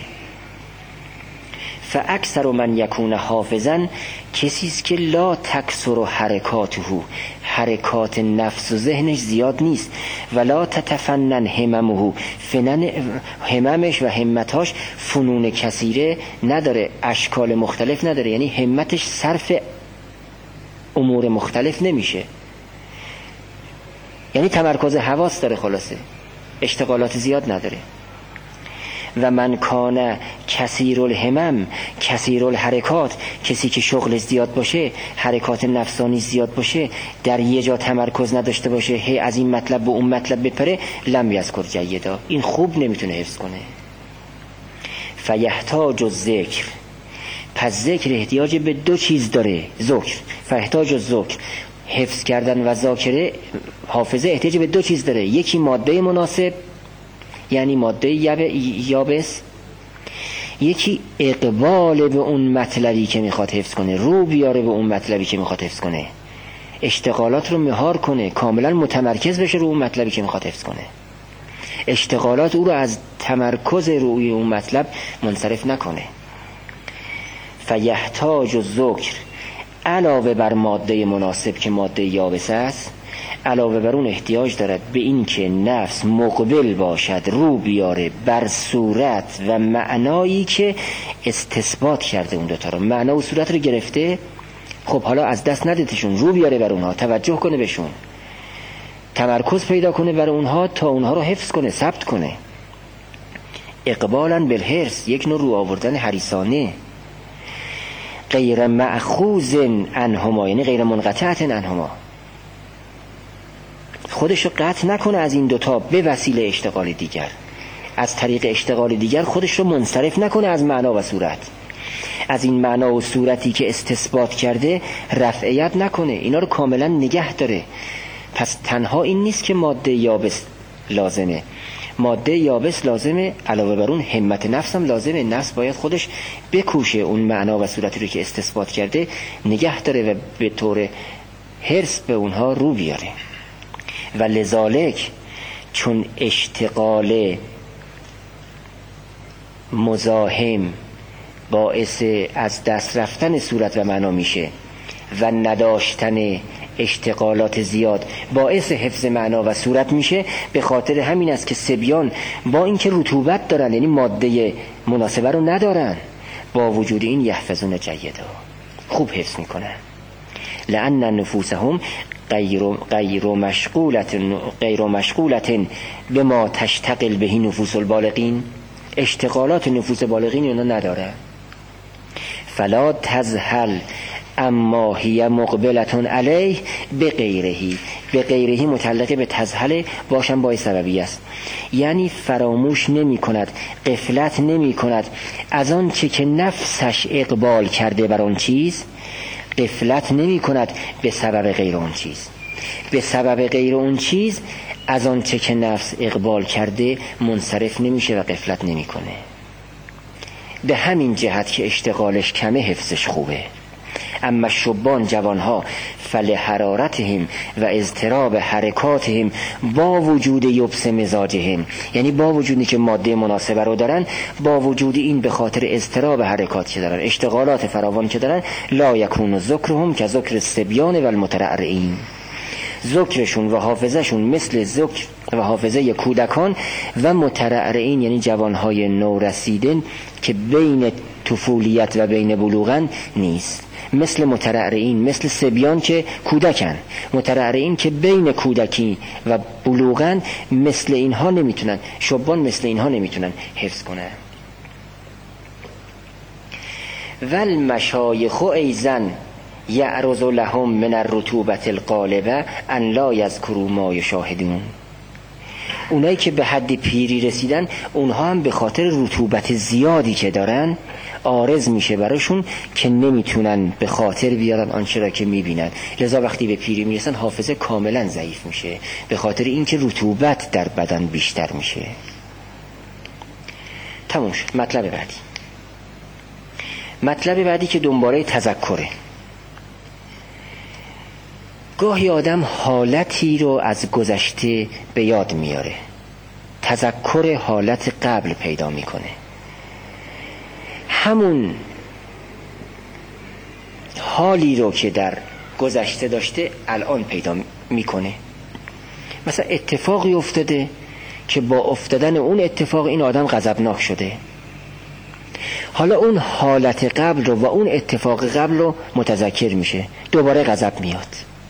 فاکثر من یکون حافظا، کسی است که لا تکثر حرکاته، حرکات نفس و ذهنش زیاد نیست، ولا تتفنن هممه، فنن هممش و همتاش فنون کثیره نداره، اشکال مختلف نداره، یعنی همتش صرف امور مختلف نمیشه، یعنی تمرکز حواس داره، خلاصه اشتغالات زیاد نداره. و من کان کثیر الهمم کثیر الحرکات، کسی که شغل زیاد باشه، حرکات نفسانی زیاد باشه، در یه جا تمرکز نداشته باشه، هی از این مطلب به اون مطلب بپره، لم یذکر جیدا، این خوب نمیتونه حفظ کنه. فیحتاج الذکر، پس ذکر احتیاج به دو چیز داره، ذکر فیحتاج الذکر، حفظ کردن و ذاکره حافظه احتیاج به دو چیز داره، یکی ماده مناسب یعنی ماده یابس، یکی اقبال به اون مطلبی که میخواد حفظ کنه، رو بیاره به اون مطلبی که میخواد حفظ کنه، اشتغالات رو مهار کنه، کاملا متمرکز بشه رو اون مطلبی که میخواد حفظ کنه، اشتغالات او رو از تمرکز روی اون مطلب منصرف نکنه. فیحتاج الذکر، علاوه بر ماده مناسب که ماده یابس است، علاوه بر اون احتیاج دارد به این که نفس مقبل باشد، رو بیاره بر صورت و معنایی که استثبات کرده اون دوتا رو، معنا و صورت رو گرفته، خب حالا از دست ندیدشون، رو بیاره بر اونها، توجه کنه بهشون. تمرکز پیدا کنه بر اونها تا اونها رو حفظ کنه، ثبت کنه. اقبالاً بالحرص، یک نوع رو آوردن حریصانه. غیر مأخوذ عنهما، یعنی غیر منقطعت عنهما، خودش رو قطع نکنه از این دوتا به وسیله اشتغال دیگر، از طریق اشتغال دیگر خودش رو منصرف نکنه از معنا و صورت، از این معنا و صورتی که استثبات کرده رفعیت نکنه، اینا رو کاملا نگه داره. پس تنها این نیست که ماده یابس لازمه، ماده یابس لازمه، علاوه بر اون همت نفس هم لازمه. نفس باید خودش بکوشه اون معنا و صورتی رو که استثبات کرده نگه داره و به طور حرص به اونها رو بیاره. و لذالک، چون اشتغال مزاحم باعث از دست رفتن صورت و معنا میشه و نداشتن اشتغالات زیاد باعث حفظ معنا و صورت میشه، به خاطر همین است که صبیان با اینکه رطوبت دارن، یعنی ماده مناسبه رو ندارن، با وجود این یحفظون جیدا، خوب حفظ میکنن. لأن نفوسهم غیر غیر مشغولت غیر مشغولت بما تشتغل به نفوس البالغین، اشتغالات نفوس بالغین اینا نداره. فلا تزهل اما هی مقبلتون علیه به غیرهی، به غیرهی متعلق به تزهل باشن بای سببی است، یعنی فراموش نمی کند، غفلت نمی کند از آن چه که نفسش اقبال کرده بر آن چیز، غفلت نمی کند به سبب غیر اون چیز، به سبب غیر اون چیز از آن چه که نفس اقبال کرده منصرف نمیشه و غفلت نمی کنه. به همین جهت که اشتغالش کمه حفظش خوبه. اما شبان، جوانها، فل حرارتهم و اضطراب حرکاتهم با وجود یبس مزاجهم، یعنی با وجودی که ماده مناسبه رو دارن، با وجود این به خاطر اضطراب حرکات که دارن، اشتغالات فراوان که دارن، لا یکون ذکرهم که ذکر الصبیان و المترعرعین، ذکرشون و حافظهشون مثل ذکر و حافظه کودکان و مترعرعین، یعنی جوانهای نورسیدن که بین طفولیت و بین بلوغن نیست. مثل مترعرعین، مثل صبیان که کودکن، مترعرعین که بین کودکی و بلوغن، مثل اینها نمیتونن، شبان مثل اینها نمیتونن حفظ کنن. والمشایخ ایزن یعرض لهم من الرطوبة الغالبه ان لا یذکروا ما یشاهدون، اونایی که به حد پیری رسیدن، اونها هم به خاطر رطوبت زیادی که دارن عارض میشه براشون که نمیتونن به خاطر بیارن آنچه را که میبینن، لذا وقتی به پیری میرسن حافظه کاملا ضعیف میشه، به خاطر اینکه رطوبت در بدن بیشتر میشه. تموم شد. مطلب بعدی، مطلب بعدی که دنباله تذکره. گاهی آدم حالتی رو از گذشته به یاد میاره، تذکر حالت قبل پیدا میکنه، همون حالی رو که در گذشته داشته الان پیدا میکنه. مثلا اتفاقی افتاده که با افتادن اون اتفاق این آدم غضبناک شده، حالا اون حالت قبل رو و اون اتفاق قبل رو متذکر میشه، دوباره غضب میاد.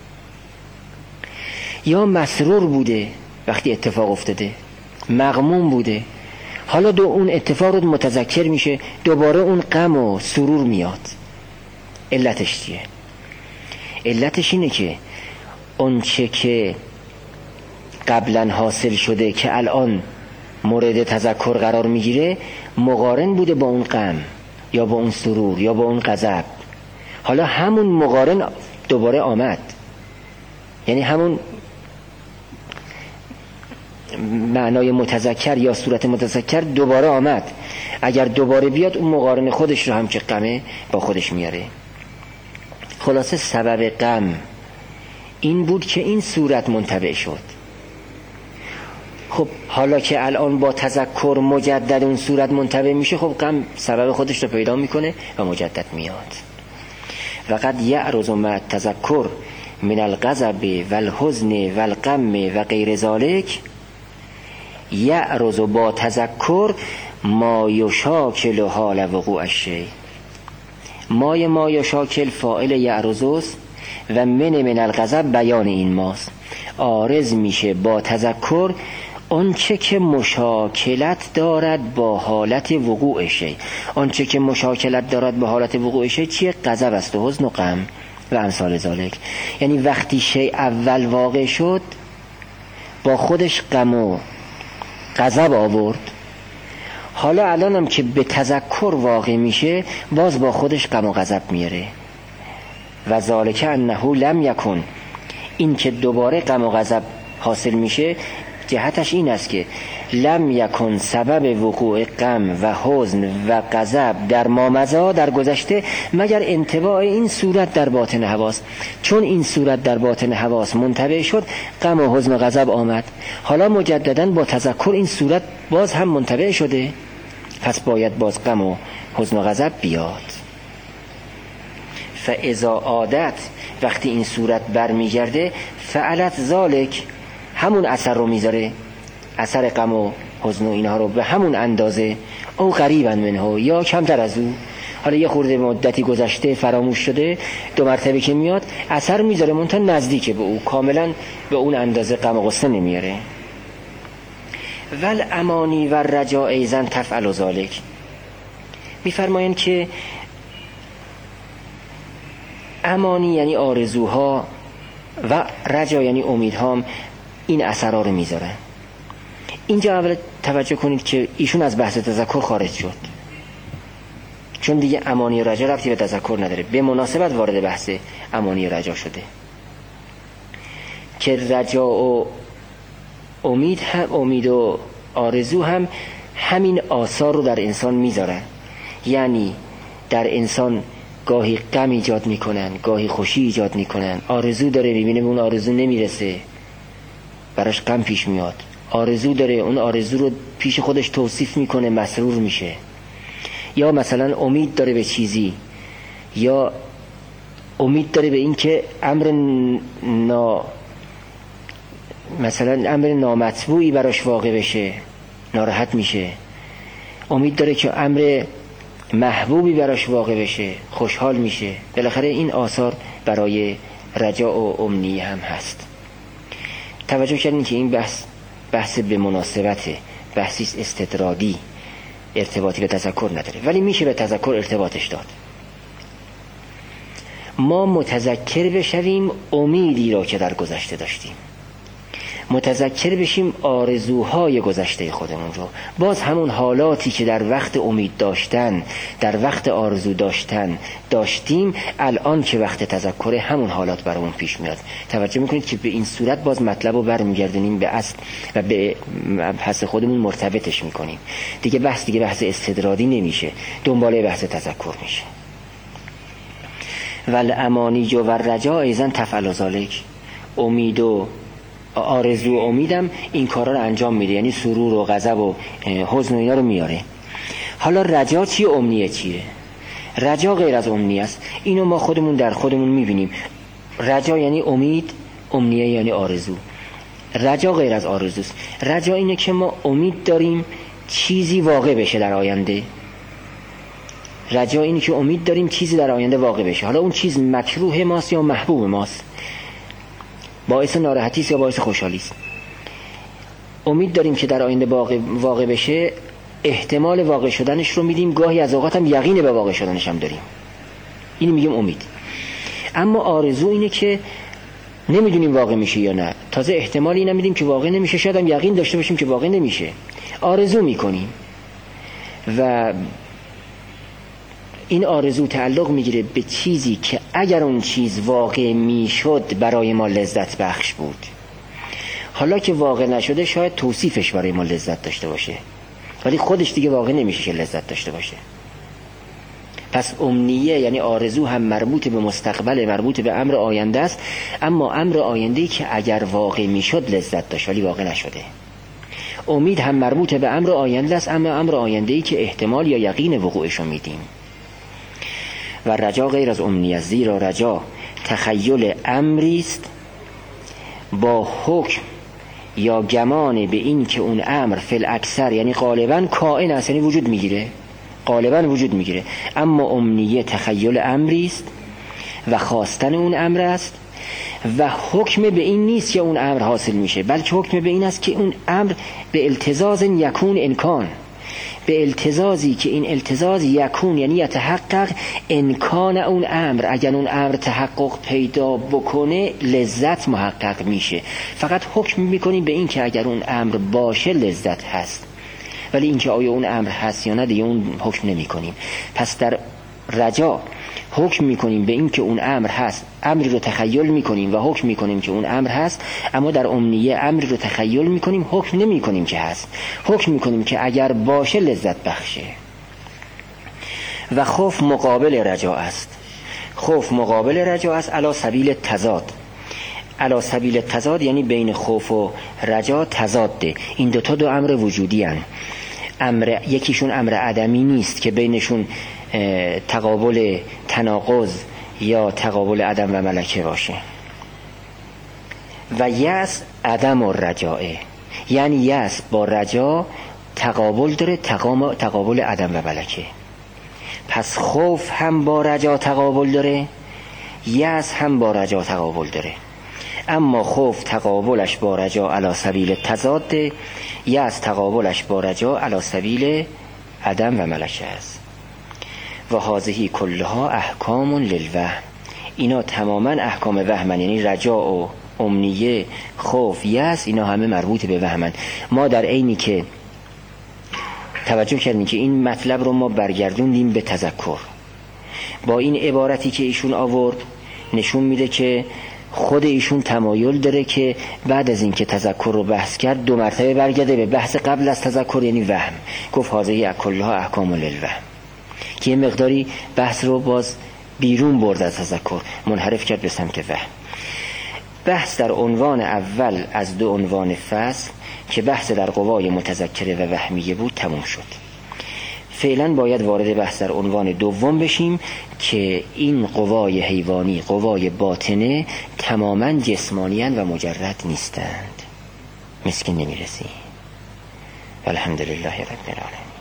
یا مسرور بوده وقتی اتفاق افتاده، مغموم بوده، حالا دو اون اتفاق رو متذکر میشه، دوباره اون غم و سرور میاد. علتش چیه؟ علتش اینه که اون چه که قبلا حاصل شده که الان مورد تذکر قرار میگیره مقارن بوده با اون غم یا با اون سرور یا با اون غضب، حالا همون مقارن دوباره آمد، یعنی همون معنای متذکر یا صورت متذکر دوباره آمد. اگر دوباره بیاد اون مقارن خودش رو هم که غمه با خودش میاره. خلاصه سبب غم این بود که این صورت منطبع شد. خب حالا که الان با تذکر مجدد اون صورت منطبع میشه، خب غم سبب خودش رو پیدا میکنه و مجدد میاد. وقد یعرض مع تذکر من الغضب والحزن والغم و غیر ذلک، یعرض با تذکر ما یشاکل حال وقوع الشیء. مای ما یشاکل فاعل یعرض است و من من الغضب بیان این ماست. عارض میشه با تذکر آنچه که مشاکلت دارد با حالت وقوع شی. آنچه که مشاکلت دارد با حالت وقوع شی چیه؟ غضب است و حزن و غم و امثال ذالک. یعنی وقتی شی اول واقع شد با خودش غم و غضب آورد، حالا الانم که به تذکر واقع میشه باز با خودش غم و غضب میاره. و ذالک انه لم یکن، این که دوباره غم و غضب حاصل میشه جهتش این است که لم یکن سبب وقوع غم و حزن و غضب در مامضا، در گذشته، مگر انطباع این صورت در باطن حواس. چون این صورت در باطن حواس منطبع شد غم و حزن و غضب آمد، حالا مجددا با تذکر این صورت باز هم منطبع شده، پس باید باز غم و حزن و غضب بیاد. فاذا عادت، وقتی این صورت برمیگرده، فعلت ذالک، همون اثر رو میذاره، اثر غم و حزن و اینها رو به همون اندازه، او قریبا منه، یا کمتر از او. حالا یه خورده مدتی گذشته فراموش شده، دو مرتبه که میاد اثر میذاره منتها نزدیک به او، کاملا به اون اندازه غم و غصه نمیاره. ول امانی و رجا ایزن تفعل ذالک، میفرمایند که امانی یعنی آرزوها و رجا یعنی امیدها این اثرها رو میذارن. اینجا اول توجه کنید که ایشون از بحث تذکر خارج شد، چون دیگه امانی و رجا ربطی به تذکر نداره، به مناسبت وارد بحث امانی و رجا شده که رجا و امید هم، امید و آرزو هم همین آثار رو در انسان میذارن. یعنی در انسان گاهی غم ایجاد میکنن، گاهی خوشی ایجاد میکنن. آرزو داره، میبینه اون آرزو نمیرسه، براش غم پیش میاد. آرزو داره، اون آرزو رو پیش خودش توصیف میکنه، مسرور میشه. یا مثلا امید داره به چیزی، یا امید داره به این که امر نا مثلا امر نامطبوعی براش واقع بشه، ناراحت میشه. امید داره که امر محبوبی براش واقع بشه، خوشحال میشه. بالاخره این آثار برای رجا و امنیه هم هست. توجه کردین که این بحث بحث به مناسبت، بحثی استدراکی، ارتباطی به تذکر نداره، ولی میشه به تذکر ارتباطش داد. ما متذکر بشویم امیدی را که در گذشته داشتیم، متذکر بشیم آرزوهای گذشته خودمون رو، باز همون حالاتی که در وقت امید داشتن، در وقت آرزو داشتن داشتیم، الان که وقت تذکر همون حالات برامون پیش میاد. توجه میکنید که به این صورت باز مطلب رو برمیگردونیم به اصل و به مبحث خودمون مرتبطش میکنیم. دیگه بحث دیگه بحث استدراکی نمیشه، دنباله بحث تذکر میشه. ول امانی و رجا ایزن تفعل ذالک، امید و آرزو و امیدم این کارا رو انجام میده، یعنی سرور و غضب و حزن و اینا رو میاره. حالا رجا چیه، امنیه چیه؟ رجا غیر از امنیه است. اینو ما خودمون در خودمون میبینیم. رجا یعنی امید، امنیه یعنی آرزو. رجا غیر از آرزوست. رجا اینه که ما امید داریم چیزی واقع بشه در آینده. رجا اینه که امید داریم چیزی در آینده واقع بشه، حالا اون چیز مکروه ماست یا محبوب ماست، باعث ناراحتی است یا باعث خوشحالی است. امید داریم که در آینده واقع, واقع بشه، احتمال واقع شدنش رو میدیم، گاهی از اوقات هم یقین به واقع شدنش هم داریم. اینو میگیم امید. اما آرزو اینه که نمیدونیم واقع میشه یا نه، تازه احتمال اینم میدیم که واقع نمیشه، شاید هم یقین داشته باشیم که واقع نمیشه، آرزو میکنیم و این آرزو تعلق میگیره به چیزی که اگر اون چیز واقع میشد برای ما لذت بخش بود. حالا که واقع نشده شاید توصیفش برای ما لذت داشته باشه، ولی خودش دیگه واقع نمیشه که لذت داشته باشه. پس امنیه یعنی آرزو هم مربوط به مستقبل، مربوط به امر آینده است، اما امر آینده‌ای که اگر واقع میشد لذت داشت ولی واقع نشده. امید هم مربوط به امر آینده است، اما امر آینده‌ای که احتمال یا یقین وقوعش رو میدیم. و رجا غیر از امنیه، زیرا رجا تخیل امری است با حکم یا گمان به این که اون امر فی اکثر یعنی غالبا کائن است، یعنی وجود میگیره، غالبا وجود میگیره. اما امنیه تخیل امری است و خواستن اون امر است و حکم به این نیست که اون امر حاصل میشه، بلکه حکم به این است که اون امر به التزاز یکون امکان، به التزازی که این التزاز یکون یعنی یتحقق امکان اون امر، اگر اون امر تحقق پیدا بکنه لذت محقق میشه. فقط حکم میکنیم به این که اگر اون امر باشه لذت هست، ولی اینکه آیا اون امر هست یا نه دیگه اون حکم نمی کنیم. پس در رجا حکم میکنیم به این که اون امر هست، امری رو تخیل میکنیم و حکم میکنیم که اون امر هست، اما در امنیه امری رو تخیل میکنیم، حکم نمیکنیم که هست، حکم میکنیم که اگر باشه لذت بخشه. و خوف مقابل رجا است، خوف مقابل رجا است علی سبیل تضاد. علی سبیل تضاد یعنی بین خوف و رجا تضاده، این دوتا دو امر وجودی هن. امر یکیشون امر عدمی نیست که بینشون تقابل تناقض یا تقابل عدم و ملکه باشه. و یأس عدم و رجائه، یعنی یأس با رجا تقابل داره، تقابل عدم و ملکه. پس خوف هم با رجا تقابل داره، یأس هم با رجا تقابل داره، اما خوف تقابلش با رجا علی سبیل تضاد، یأس تقابلش با رجا علی سبیل عدم و ملکه است. و هذه کلها احکام للوهم، اینا تماما احکام وهمن، یعنی رجا و امنیه، خوف، یأس، اینا همه مربوط به وهمن. ما در عینی که توجه کردیم که این مطلب رو ما برگردوندیم به تذکر، با این عبارتی که ایشون آورد نشون میده که خود ایشون تمایل داره که بعد از این که تذکر رو بحث کرد دو مرتبه برگرده به بحث قبل از تذکر، یعنی وهم. گفت هذه کلها احکام للوهم، که یه مقداری بحث رو باز بیرون برد از تذکر، منحرف کرد به سمت وهم. بحث در عنوان اول از دو عنوان فصل که بحث در قوای متذکره و وهمیه بود تموم شد. فعلا باید وارد بحث در عنوان دوم بشیم که این قوای حیوانی، قوای باطنه، تماما جسمانی و مجرد نیستند. مسکین نمیرسی. والحمدلله رب العالمین.